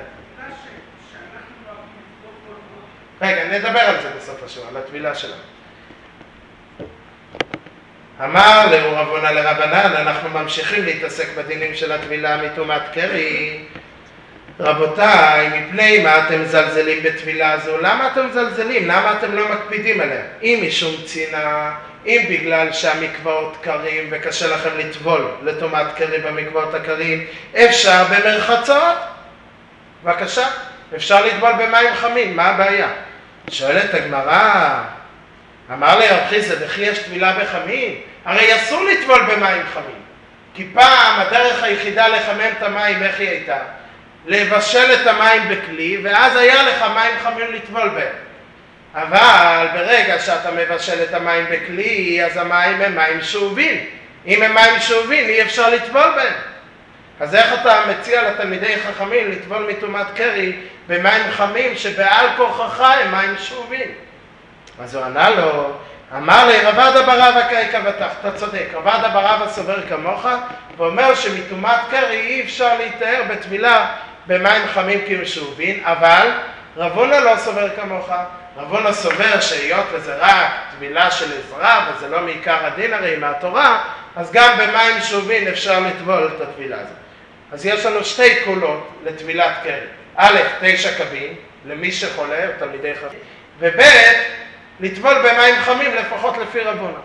רגע, נדבר על זה בסוף השורה, על הטבילה שלנו. אמר לאור רבונה לרבנן, אנחנו ממשיכים להתעסק בדינים של הטבילה מטומאת קרי. רבותיי, מפני מה אתם מזלזלים בטבילה הזו? למה אתם מזלזלים? למה אתם לא מקפידים עליה? אם משום צינה, אם בגלל שהמקוואות קרים וקשה לכם לטבול לטומאת קרי במקוואות הקרים, אפשר במרחצות? בבקשה, אפשר לטבול במים חמים, מה הבעיה? שואלת הגמרא, אמר לי רב חיסדא, וכי יש טבילה בחמים? הרי אסור לטבול במים חמים, כי פעם הדרך היחידה לחמם את המים, איך היא הייתה? לבשל את המים בכלי, ואז היה לך מים חמים לטבול בהם. אבל ברגע שאתה מבשל את המים בכלי, אז המים הם מים שאובים. אם הם מים שאובים, אי אפשר לטבול בהם. אז איך אתה מציע לתלמידי חכמים לטבול מטומאת קרי במים חמים שבעל כוחך הם מים שאובים? אז הוא ענה לו, אמר לי, רב עדה בר אבא קאיקה בטח, אתה צודק, רב עדה בר אבא סובר כמוך, ואומר שמטומאת קרי אי אפשר להתאר בטבילה במים חמים כמשאובים, אבל רבונה לא סובר כמוך. רבונה סובר שהיות וזה רק טבילה של עזרה, וזה לא מעיקר הדין הרי מהתורה, אז גם במים שאובים אפשר לטבול את הטבילה הזאת. אז יש לנו שתי קולות לטבילת קרי. א', תשע קבין, למי שחולה, או תלמידי חכמים, וב', לטבול במים חמים לפחות לפי רבונה.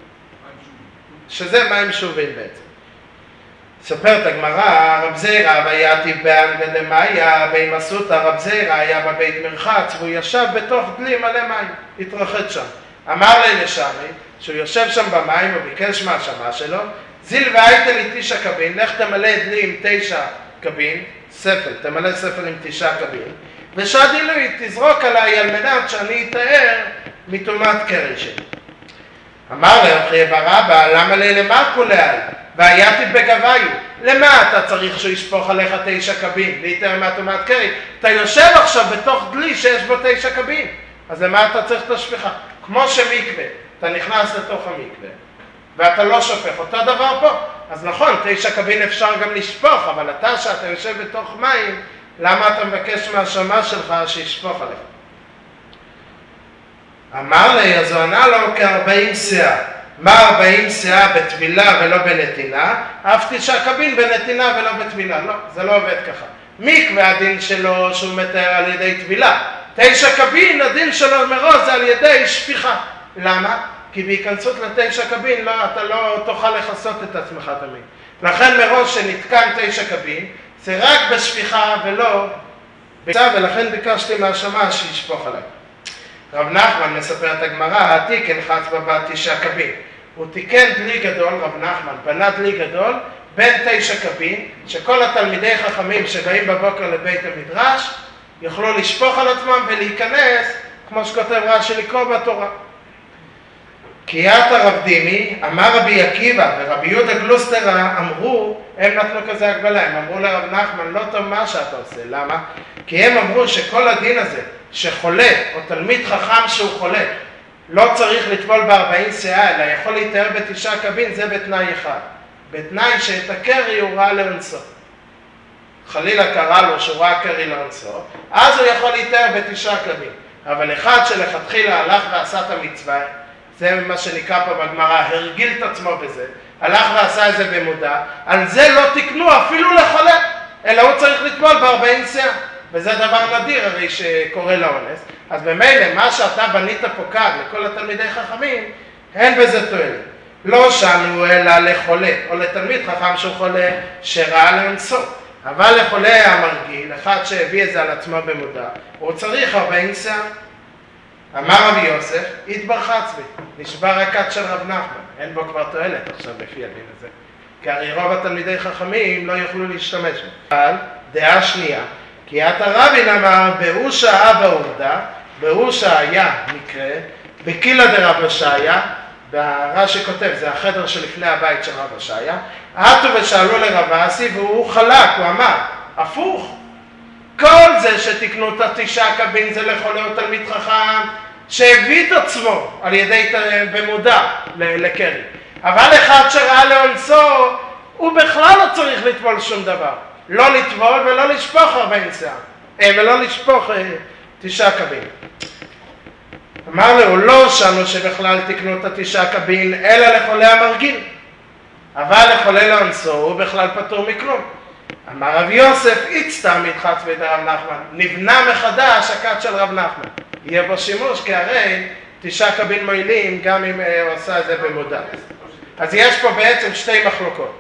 שזה מים שאובים בעצם. ספרת הגמרא, רב זירא ויתיב באנגה דמאיה, בהימסותא רב זירא היה בבית מרחץ, והוא ישב בתוך דלי מלא מים, התרחץ שם. אמר לי לשמי, שהוא יושב שם במים, הוא ביקש מהשמה שלו, זיל והייתה לי תשע קבין, לך תמלא דלי עם תשע קבין, ספל, תמלא ספל עם תשע קבין, ושדי לי, תזרוק עליי על מנת שאני אתאר מטומאת קרי שלי. אמר לי, אחי בר אבא, למה לי למה כולל? והייתי בגביו, למה אתה צריך שהוא ישפוך עליך תשע קבין, להתאר מהטומאת קרי? אתה יושב עכשיו בתוך דלי שיש בו תשע קבין, אז למה אתה צריך את השפיכה? כמו שמקווה, אתה נכנס לתוך המקווה, ואתה לא שופך, אותו דבר פה. אז נכון, תשע קבין אפשר גם לשפוך, אבל אתה שאתה יושב בתוך מים, למה אתה מבקש מהשמה שלך שישפוך עליך? אמר לי, אז הוא ענה לו כארבעים שאה. מה ארבעים שאה בטבילה ולא בנתינה? אף תשע קבין בנתינה ולא בטבילה. לא, זה לא עובד ככה. מקווה הדין שלו שהוא מתאר על ידי טבילה. תשע קבין הדין שלו מראש זה על ידי שפיכה. למה? כי בהיכנסות לתשע קבין לא, אתה לא תוכל לחסות את עצמך תמיד. לכן מראש שנתקן תשע קבין זה רק בשפיכה ולא בצע, ולכן ביקשתי מהשמה שישפוך עליי. רב נחמן מספר את הגמרא, התיקן חץ בבת תשע קבין. הוא תיקן דלי גדול, רב נחמן בנה דלי גדול בין תשע קבין, שכל התלמידי חכמים שבאים בבוקר לבית המדרש יוכלו לשפוך על עצמם ולהיכנס, כמו שכותב רש"י, לקרוא בתורה. קריאת הרב דימי, אמר רבי עקיבא ורבי יהודה גלוסטרה אמרו, הם נתנו כזה הגבלה, הם אמרו לרב נחמן, לא טוב מה שאתה עושה, למה? כי הם אמרו שכל הדין הזה, שחולה או תלמיד חכם שהוא חולה, לא צריך לטבול בארבעים שאה, אלא יכול להתאר בתשעה קבין, זה בתנאי אחד. בתנאי שאת הקרי הוא ראה לאונסו. חלילה קרא לו שהוא ראה קרי לאונסו, אז הוא יכול להתאר בתשעה קבין. אבל אחד שלכתחילה הלך ועשה את המצווה, זה מה שנקרא פה בגמרא, הרגיל את עצמו בזה, הלך ועשה את זה במודע, על זה לא תקנו אפילו לחולה, אלא הוא צריך לטבול בארבעים שאה. וזה דבר נדיר הרי שקורה לאונס. אז במילא מה שאתה בנית פה כאן לכל התלמידי חכמים, אין בזה תועלת. לא שנו אלא לחולה, או לתלמיד חכם שהוא חולה, שראה לאונסו. אבל לחולה המרגיל, אחד שהביא את זה על עצמו במודע, הוא צריך ארבעים שיער. אמר רבי יוסף, התברחץ בי, נשבר הכת של רב נחמן, אין בו כבר תועלת עכשיו לפי הדין הזה, כי הרי רוב התלמידי חכמים לא יוכלו להשתמש בו. אבל דעה שנייה, כי עתה רבין אמר, באושה אבא עובדה, באושה היה מקרה, בקילה דרב השעיה, ברש"י כותב, זה החדר שלפני הבית של רב השעיה, עטו ושאלו לרב אסי והוא חלק, הוא אמר, הפוך, כל זה שתקנו את התשעה קבין זה לחולה או תלמיד חכם, שהביא את עצמו על ידי במודע לקרי. אבל אחד שראה לאונסו, הוא בכלל לא צריך לטבול שום דבר. לא לטבול ולא לשפוך ארבעים שיער, ולא לשפוך תשעה קבין. אמר לו, לא שנו שבכלל תקנו את התשעה קבין, אלא לחולה המרגיל. אבל לחולה לאונסו, הוא בכלל פטור מכלום. אמר רב יוסף, איצטה מתחץ בידי רב נחמן, נבנה מחדש הכת של רב נחמן. יהיה בו שימוש, כי הרי תשעה קבין מועילים, גם אם הוא עשה את זה במודע. אז יש פה בעצם שתי מחלוקות.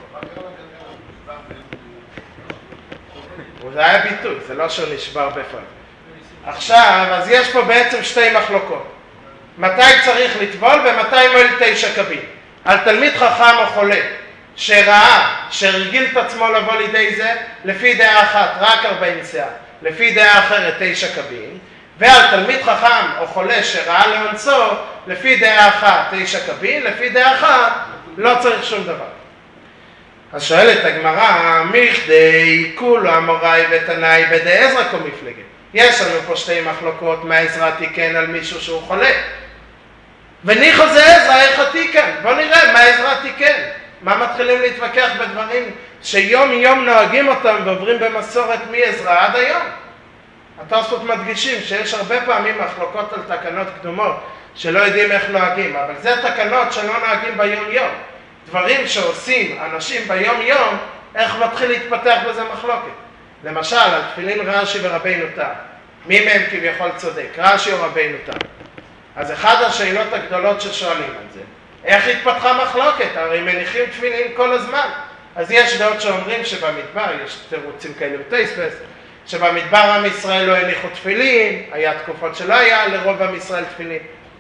זה היה ביטוי, זה לא שהוא נשבר בפעם. עכשיו, אז יש פה בעצם שתי מחלוקות. מתי צריך לטבול ומתי מועיל תשע קבין. על תלמיד חכם או חולה, שראה, שהרגיל את עצמו לבוא לידי זה, לפי דעה אחת, רק ארבעים שיער, לפי דעה אחרת, תשע קבין, ועל תלמיד חכם או חולה שראה לאונסו, לפי דעה אחת, תשע קבין, לפי דעה אחת, לא צריך שום דבר. אז שואלת הגמרא, מכדי כולו אמוראי ותנאי בדי עזרא כל מפלגה. יש לנו פה שתי מחלוקות, מה עזרא תיקן על מישהו שהוא חולה. וניחא זה עזרא, איך תיקן? בוא נראה מה עזרא תיקן. מה מתחילים להתווכח בדברים שיום יום נוהגים אותם ועוברים במסורת מעזרא עד היום. התוספות מדגישים שיש הרבה פעמים מחלוקות על תקנות קדומות שלא יודעים איך נוהגים, אבל זה תקנות שלא נוהגים ביום יום. דברים שעושים אנשים ביום יום, איך מתחיל להתפתח בזה מחלוקת. למשל, על תפילין רש"י ורבינו תם. מי מהם כביכול צודק, רש"י או רבינו תם? אז אחד השאלות הגדולות ששואלים על זה, איך התפתחה מחלוקת? הרי מניחים תפילין כל הזמן. אז יש דעות שאומרים שבמדבר, יש תירוצים כאלה בתוספות, שבמדבר עם ישראל לא הניחו תפילין, היה תקופות שלא היה לרוב עם ישראל תפילין.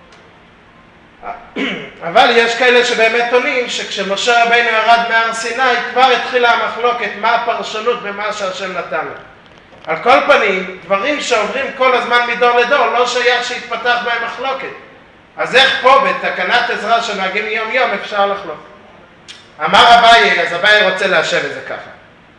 אבל יש כאלה שבאמת עונים שכשמשה רבינו ירד מהר סיני כבר התחילה המחלוקת מה הפרשנות במה שהשם נתן לו. על כל פנים, דברים שעוברים כל הזמן מדור לדור לא שייך שהתפתח בהם מחלוקת. אז איך פה בתקנת עזרא שנוהגים יום יום אפשר לחלוק? אמר אביי, אז אביי רוצה להשב את זה ככה.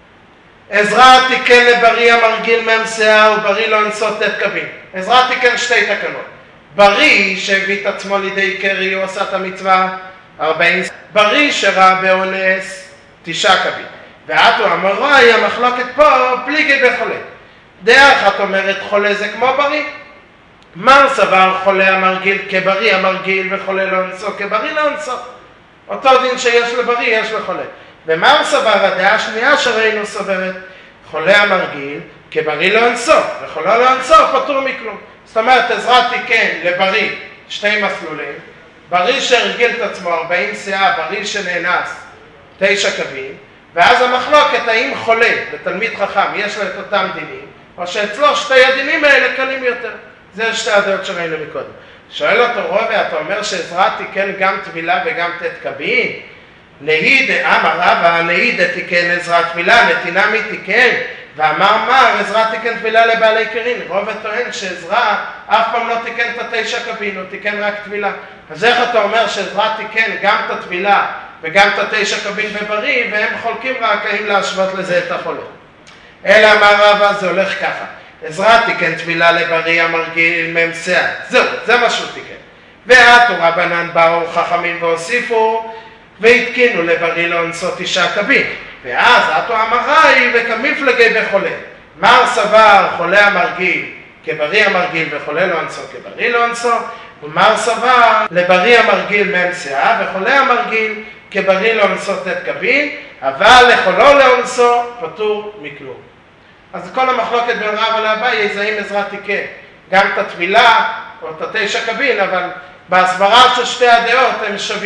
עזרא תיקן לבריא המרגיל ממסעה ובריא לא אנסות את קבין. עזרא תיקן שתי תקנות. בריא שהביא את עצמו לידי קרי, הוא עשה את המצווה ארבעים. בריא שראה באונס תשעה קבין. ועתו אמוראי, המחלוקת פה פליגי בחולה. דעה אחת אומרת חולה זה כמו בריא. מר סבר חולה המרגיל כבריא המרגיל וחולה לא אנסו כבריא לא אנסו. אותו דין שיש לבריא יש לחולה. ומר סבר הדעה השנייה שראינו סוברת חולה המרגיל כבריא לא אנסו וחולה לא אנסו פטור מכלום. זאת אומרת, עזרא תיקן לבריא שתי מסלולים, בריא שהרגיל את עצמו ארבעים שיער, בריא שנאנס תשע קבין, ואז המחלוקת האם חולה ותלמיד חכם יש לו את אותם דינים, או שאצלו שתי הדינים האלה קלים יותר. זה שתי הדעות שראינו מקודם. שואל אותו רובה, אתה אומר שעזרא תיקן גם טבילה וגם תת קבין? נהיד, אמר רבא, נהיד תיקן עזרא טבילה, נתינה מי תיקן? ואמר מר, עזרא תיקן טבילה לבעלי קרין. רובה טוען שעזרא אף פעם לא תיקן את התשע קבין, הוא תיקן רק טבילה. אז איך אתה אומר שעזרא תיקן גם את הטבילה וגם את התשע קבין בבריא, והם חולקים רק האם להשוות לזה את החולה? אלא אמר רבא, זה הולך ככה. עזרא תיקן טבילה לבריא המרגיל ממסעה. זהו, זה מה שהוא תיקן. ועתו רבנן באו חכמים והוסיפו, והתקינו לבריא לא אנסו תשעה קבין. ואז עתו אמראי וכמפלגי בחולה. מר סבר חולה המרגיל כבריא המרגיל וחולה לא אנסו כבריא לא אנסו, ומר סבר לבריא המרגיל ממסעה וחולה המרגיל כבריא לא אנסו תת קבין, אבל לחולו לא אנסו פטור מכלום. אז כל המחלוקת בין רבא לאביי זה אם עזרא תיקן גם את הטבילה או את התשע קבין, אבל בהסברה של שתי הדעות הם שווים.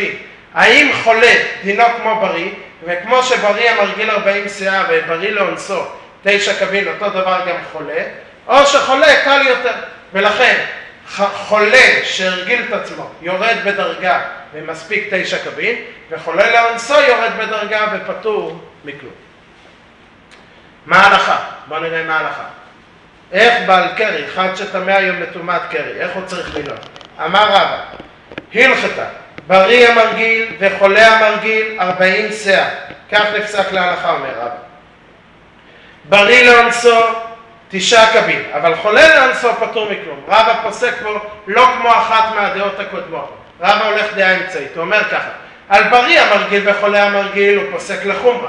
האם חולה דינו כמו בריא, וכמו שבריא המרגיל ארבעים שאה ובריא לאונסו תשע קבין, אותו דבר גם חולה, או שחולה קל יותר. ולכן חולה שהרגיל את עצמו יורד בדרגה ומספיק תשע קבין, וחולה לאונסו יורד בדרגה ופטור מכלום. מה ההלכה? בואו נראה מה ההלכה. איך בעל קרי, אחד שטמא היום לטומאת קרי, איך הוא צריך לנהוג? אמר רבא, הלכתה, בריא המרגיל וחולה המרגיל ארבעים שאה. כך נפסק להלכה, אומר רבא. בריא לאונסו תשעה קבין, אבל חולה לאונסו פטור מכלום. רבא פוסק פה לא כמו אחת מהדעות הקודמות. רבא הולך דעה אמצעית, הוא אומר ככה, על בריא המרגיל וחולה המרגיל הוא פוסק לחומרה.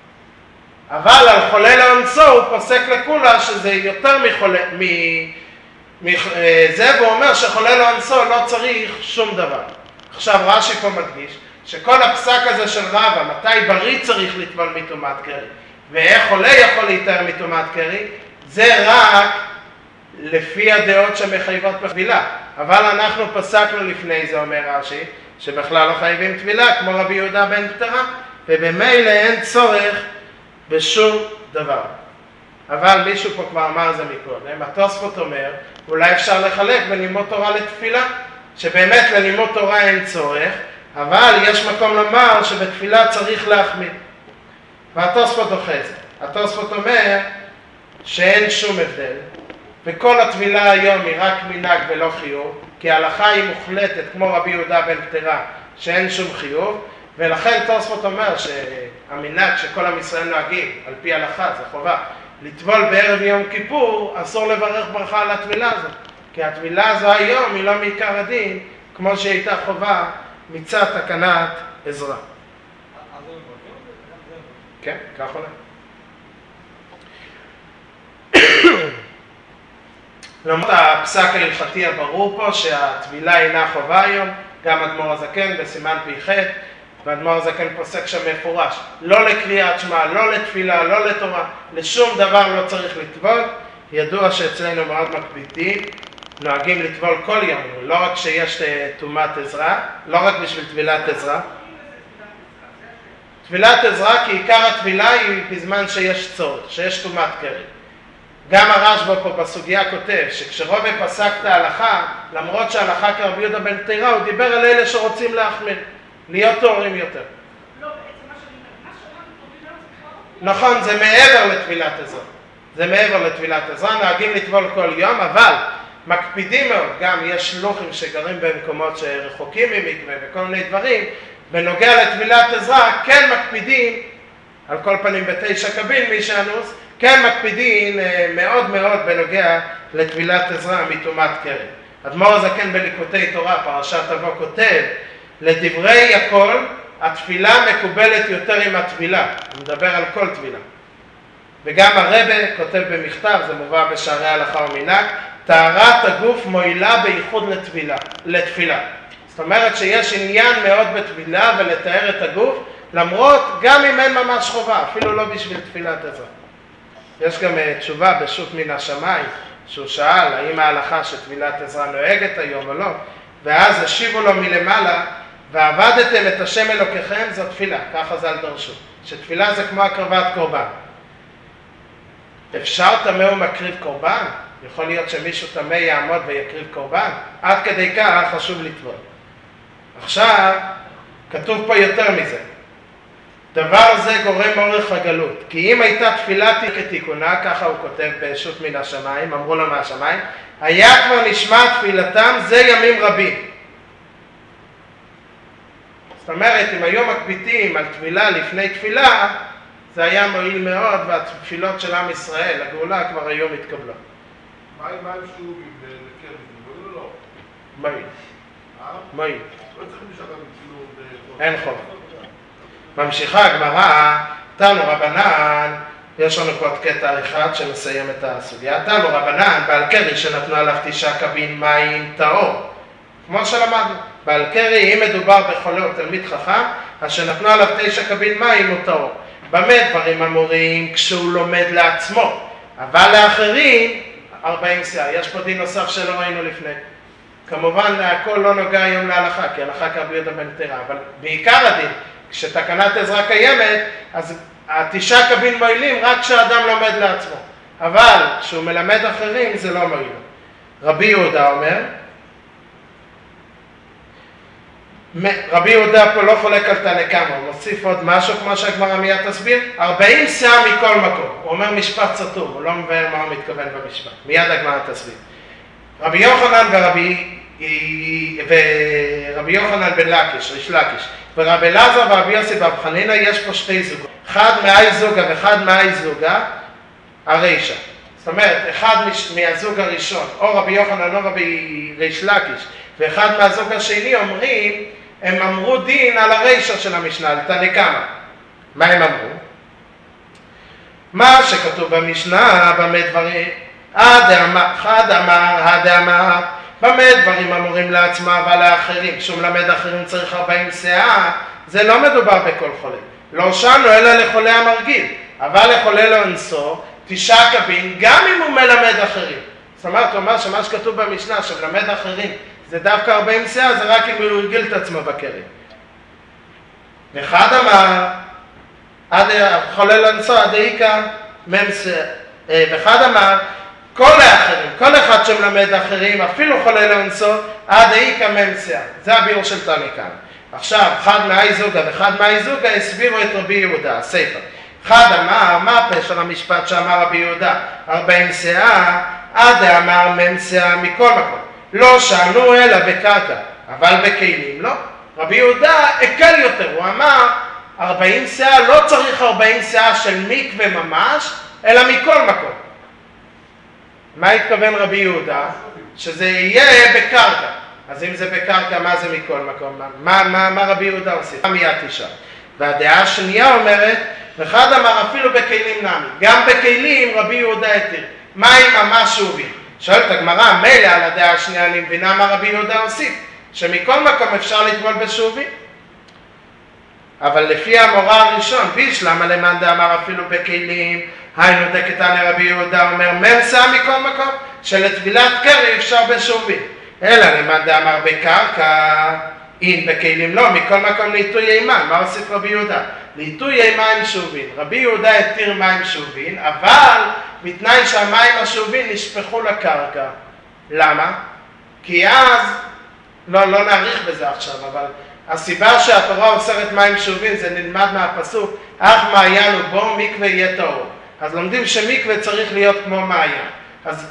אבל על חולה לאונסו הוא פוסק לכולה שזה יותר מחולה, מ... מ... זה, והוא אומר שחולה לאונסו לא צריך שום דבר. עכשיו רש"י פה מדגיש שכל הפסק הזה של רבא, מתי בריא צריך לטבול מטומאת קרי, ואיך חולה יכול להיטהר מטומאת קרי, זה רק לפי הדעות שמחייבות בטבילה. אבל אנחנו פסקנו לפני זה, אומר רש"י, שבכלל לא חייבים טבילה, כמו רבי יהודה בן פטרה, ובמילא אין צורך בשום דבר. אבל מישהו פה כבר אמר זה מקודם, התוספות אומר, אולי אפשר לחלק בין לימוד תורה לתפילה, שבאמת ללימוד תורה אין צורך, אבל יש מקום לומר שבתפילה צריך להחמיר. והתוספות דוחה את זה. התוספות אומר שאין שום הבדל, וכל התפילה היום היא רק מנהג ולא חיוב, כי ההלכה היא מוחלטת כמו רבי יהודה בן פטרה, שאין שום חיוב, ולכן תוספות אומר שהמנהג שכל עם ישראל נוהגים, על פי הלכה, זה חובה, לטבול בערב יום כיפור, אסור לברך ברכה על התפילה הזאת. כי התפילה הזו היום היא לא מעיקר הדין, כמו שהייתה חובה מצד תקנת עזרא. כן, כך עולה. למרות הפסק ההלכתי הברור פה שהטבילה אינה חובה היום, גם אדמו"ר הזקן בסימן פ"ח, ואדמו"ר הזקן פוסק שם מפורש, לא לקריאת שמע, לא לתפילה, לא לתורה, לשום דבר לא צריך לטבול. ידוע שאצלנו מאוד מקפידים, נוהגים לטבול כל יום, לא רק שיש טומאת עזרא, לא רק בשביל טבילת עזרא. טבילת עזרא כי עיקר הטבילה היא בזמן שיש צורך, שיש טומאת קרי. גם הרשב"א פה בסוגיה כותב שכשרבי פסק את ההלכה, למרות שההלכה כרבי יהודה בן פטרה, הוא דיבר על אלה שרוצים להחמיר, להיות טהורים יותר. לא, בעצם מה שאני אומר, מה שאומרים טובים לא צריך נכון, זה מעבר לטבילת עזרא. זה מעבר לטבילת עזרא, נוהגים לטבול כל יום, אבל מקפידים מאוד, גם יש שלוחים שגרים במקומות שרחוקים ממקווה וכל מיני דברים, בנוגע לטבילת עזרא, כן מקפידים, על כל פנים בתשע קבין מי שאנוס, כן מקפידים מאוד מאוד בנוגע לטבילת עזרא מטומאת קרי. אדמו"ר הזקן בליקוטי תורה, פרשת אבוא, כותב, לדברי הכל, התפילה מקובלת יותר עם הטבילה. הוא מדבר על כל טבילה. וגם הרבה כותב במכתב, זה מובא בשערי ההלכה ומנהג, טהרת הגוף מועילה בייחוד לתפילה, לתפילה. זאת אומרת שיש עניין מאוד בטבילה ולטהר את הגוף, למרות גם אם אין ממש חובה, אפילו לא בשביל תפילת עזרא. יש גם תשובה בשו"ת מן השמיים, שהוא שאל האם ההלכה שטבילת עזרא נוהגת היום או לא, ואז השיבו לו מלמעלה, ועבדתם את השם אלוקיכם, זו תפילה, ככה זה על דרשו, שתפילה זה כמו הקרבת קורבן. אפשר טמא ומקריב קורבן? יכול להיות שמישהו טמא יעמוד ויקריב קורבן? עד כדי כך חשוב לטבול. עכשיו, כתוב פה יותר מזה. דבר זה גורם אורך הגלות, כי אם הייתה תפילה כתיקונה, ככה הוא כותב בשו"ת מן השמיים, אמרו לו מהשמיים, היה כבר נשמע תפילתם זה ימים רבים. זאת אומרת, אם היו מקפידים על תפילה לפני תפילה, זה היה מועיל מאוד, והתפילות של עם ישראל, הגאולה כבר היום התקבלה. מה עם מים שאובים לקרב? מועיל או לא? מועיל. אה? מועיל. לא צריכים לשחק כאילו... אין חובה. ממשיכה הגמרא, תנו רבנן, יש לנו פה עוד קטע אחד שמסיים את הסוגיה, תנו רבנן, בעל קרי שנתנו עליו תשעה קבין מים טהור. כמו שלמדנו, בעל קרי, אם מדובר בחולה או תלמיד חכם, אז שנתנו עליו תשע קבין מים הוא טהור. במה דברים אמורים כשהוא לומד לעצמו, אבל לאחרים ארבעים שאה. יש פה דין נוסף שלא ראינו לפני. כמובן הכל לא נוגע היום להלכה, כי הלכה כרבי יהודה בן תרא, אבל בעיקר הדין, כשתקנת עזרא קיימת, אז התשעה קבין מועילים רק כשאדם לומד לעצמו, אבל כשהוא מלמד אחרים זה לא מועיל. רבי יהודה אומר, רבי יהודה פה לא חולק על תנא קמא, הוא מוסיף עוד משהו כמו שהגמרא מיד תסביר, ארבעים שאה מכל מקום, הוא אומר משפט סתום, הוא לא מבאר מה הוא מתכוון במשפט, מיד הגמרא תסביר. רבי יוחנן ורבי, ורבי יוחנן בן לקיש, ריש לקיש, ורבי אלעזר ורבי יוסי ורבי חנינא, יש פה שתי זוגות, אחד מאי זוגה ואחד מאי זוגה, הרישא. זאת אומרת, אחד מהזוג הראשון, או רבי יוחנן או רבי ריש לקיש, ואחד מהזוג השני אומרים, הם אמרו דין על הרישא של המשנה, על תנא קמא. מה הם אמרו? מה שכתוב במשנה, במה דברים, אחד אמר, אחד אמר, במה דברים אמורים לעצמה אבל לאחרים, כשהוא מלמד אחרים צריך ארבעים שאה, זה לא מדובר בכל חולה. לא שנו אלא לחולה המרגיל, אבל לחולה לאונסו, תשעה קבין, גם אם הוא מלמד אחרים. זאת אומרת, הוא אומר שמה שכתוב במשנה, שמלמד אחרים, זה דווקא ארבעים שאה, זה רק אם הוא הרגיל את עצמו בקרי. ואחד אמר, חולה לאונסו, עד איקה, ממסה, ואחד אמר, כל האחרים, כל אחד שמלמד אחרים, אפילו חולה לאונסו, עד איקה ממסה. זה הביאור של תנא קמא. עכשיו, אחד מאי זוגה ואחד מאי זוגה הסבירו את רבי יהודה, הספר. אחד אמר, מה הפשר המשפט שאמר רבי יהודה? ארבעים שאה, עד אמר מם שאה מכל מקום. לא שענו אלא בקרקע, אבל בכלים לא. רבי יהודה הקל יותר, הוא אמר, ארבעים שאה, לא צריך ארבעים שאה של מקווה ממש, אלא מכל מקום. מה התכוון רבי יהודה? שזה יהיה בקרקע. אז אם זה בקרקע, מה זה מכל מקום? מה, מה, מה רבי יהודה עושה? מה מיד תשאל? והדעה השנייה אומרת, ואחד אמר אפילו בכלים נמי, גם בכלים רבי יהודה התיר. מה אם ממש שובי? שואלת הגמרא, מילא על הדעה השנייה אני מבינה מה רבי יהודה הוסיף, שמכל מקום אפשר לטבול בשובי. אבל לפי המורה הראשון, בישלמה למאן דאמר אפילו בכלים, היינו דקתני רבי יהודה אומר, מם שאה מכל מקום, שלטבילת קרי אפשר בשובי. אלא למאן דאמר בקרקע, אין בכלים לא, מכל מקום לעיתוי אימן. מה הוסיף רבי יהודה? לעיתוי מים שובין. רבי יהודה התיר מים שובין, אבל בתנאי שהמים השובין נשפכו לקרקע. למה? כי אז, לא, לא נאריך בזה עכשיו, אבל הסיבה שהתורה אוסרת מים שובין זה נלמד מהפסוק, אך מעיין ובו מקווה יהיה טהור. אז לומדים שמקווה צריך להיות כמו מעיין. אז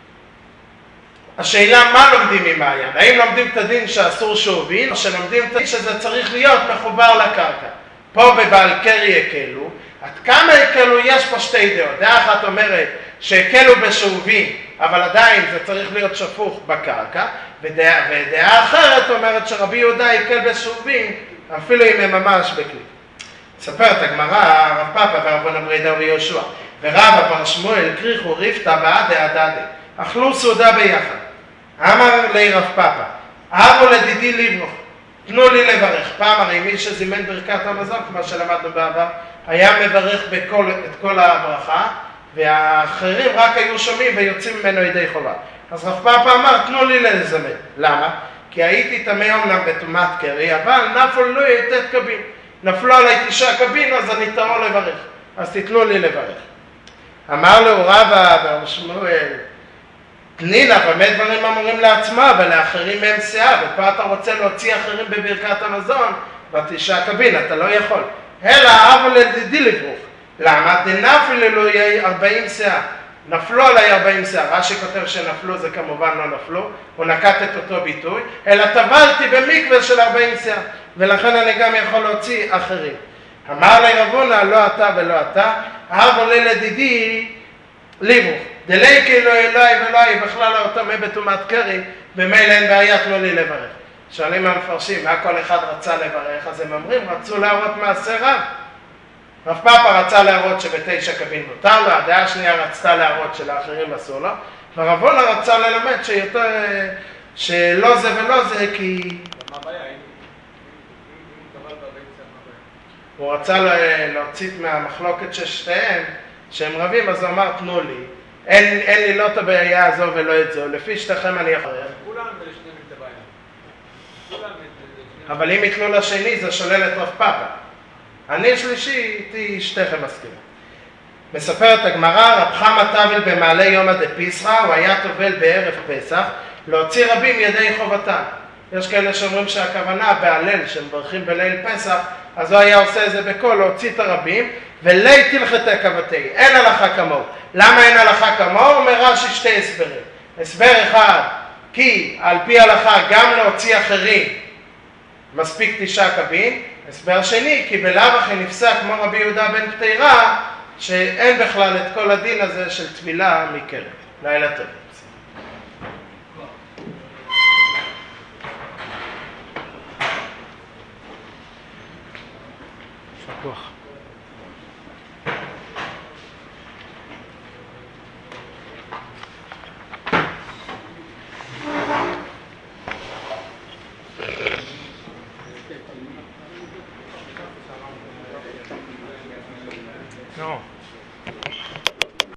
השאלה מה לומדים ממעיין? האם לומדים את הדין שאסור שובין, או שלומדים את הדין שזה צריך להיות מחובר לקרקע? פה בבעל קרי הקלו, עד כמה הקלו? יש פה שתי דעות. דעה אחת אומרת שהקלו בשובין, אבל עדיין זה צריך להיות שפוך בקרקע, ודעה, ודעה אחרת אומרת שרבי יהודה הקל בשובין, אפילו אם הם ממש בכלי. ספרת הגמרא, רב פאפא ורבון אברידא ויהושע, ורבא בר שמואל קריחו ריפתא בעדה עדדה, אכלו סעודה ביחד. אמר לי רב פאפא, אבו לדידי לברוך, תנו לי לברך. פעם הרי מי שזימן ברכת המזון, כמו שלמדנו בעבר, היה מברך בכל, את כל הברכה, והאחרים רק היו שומעים ויוצאים ממנו ידי חובה. אז רב פאפא אמר, תנו לי לזמן. למה? כי הייתי תמי אומנם בטומאת קרי, אבל נפלו לי תת קבין. נפלו עליי תשעה קבין, אז אני טהור לברך. אז תתנו לי לברך. אמר לו רבא בר שמואל, תנינה, במה דברים אמורים לעצמה ולאחרים מהם שאה, ופה אתה רוצה להוציא אחרים בברכת המזון, בתשעה קבין, אתה לא יכול. אלא אבו לדידי לברוך. למה? דנפלו לו יהיה ארבעים שאה. נפלו עליי ארבעים שאה. רש"י כותב שנפלו, זה כמובן לא נפלו, הוא נקט את אותו ביטוי, אלא טבלתי במקווה של ארבעים שאה, ולכן אני גם יכול להוציא אחרים. אמר לי רב הונא, לא אתה ולא אתה, אבו לדידי לברוך. דליקי לא אלוהי ולוהי בכלל לא טמא בטומאת קרי, במילא אין בעיה, תנו לי לברך. שואלים המפרשים, מה כל אחד רצה לברך? אז הם אומרים, רצו להראות מעשה רב. רב פאפא רצה להראות שבתשע קבין מותר לו, הדעה השנייה רצתה להראות שלאחרים אסור לו, ורב הונא רצה ללמד שיותר, שלא זה ולא זה, כי... מה הבעיה? אם טבל בארבעים שאה, מה הבעיה? הוא רצה להוציא מהמחלוקת של שתיהם, שהם רבים, אז הוא אמר, תנו לי. אין, אין לי לא את הבעיה הזו ולא את זו, לפי שתיכם אני יכול. כולם ולשני מקרים. אבל אם יתלו לשני זה שולל את רב פאפא. אני שלישי, איתי שתיכם מסכימים. מספרת הגמרא, רב חמא טבל במעלה יומא דפיסחא, הוא היה טובל בערב פסח, להוציא רבים ידי חובתם. יש כאלה שאומרים שהכוונה בהלל, שמברכים בליל פסח, אז הוא היה עושה את זה בקול, להוציא את הרבים, ולי תלכתי כבתי, אין הלכה כמוהו. למה אין הלכה כמוהו? אומר רש"י שתי הסברים. הסבר אחד, כי על פי הלכה גם להוציא אחרים מספיק תשעה קבין. הסבר שני, כי בלאו הכי נפסק כמו רבי יהודה בן פטירה, שאין בכלל את כל הדין הזה של טבילה מקרב. לילה טוב. כוח.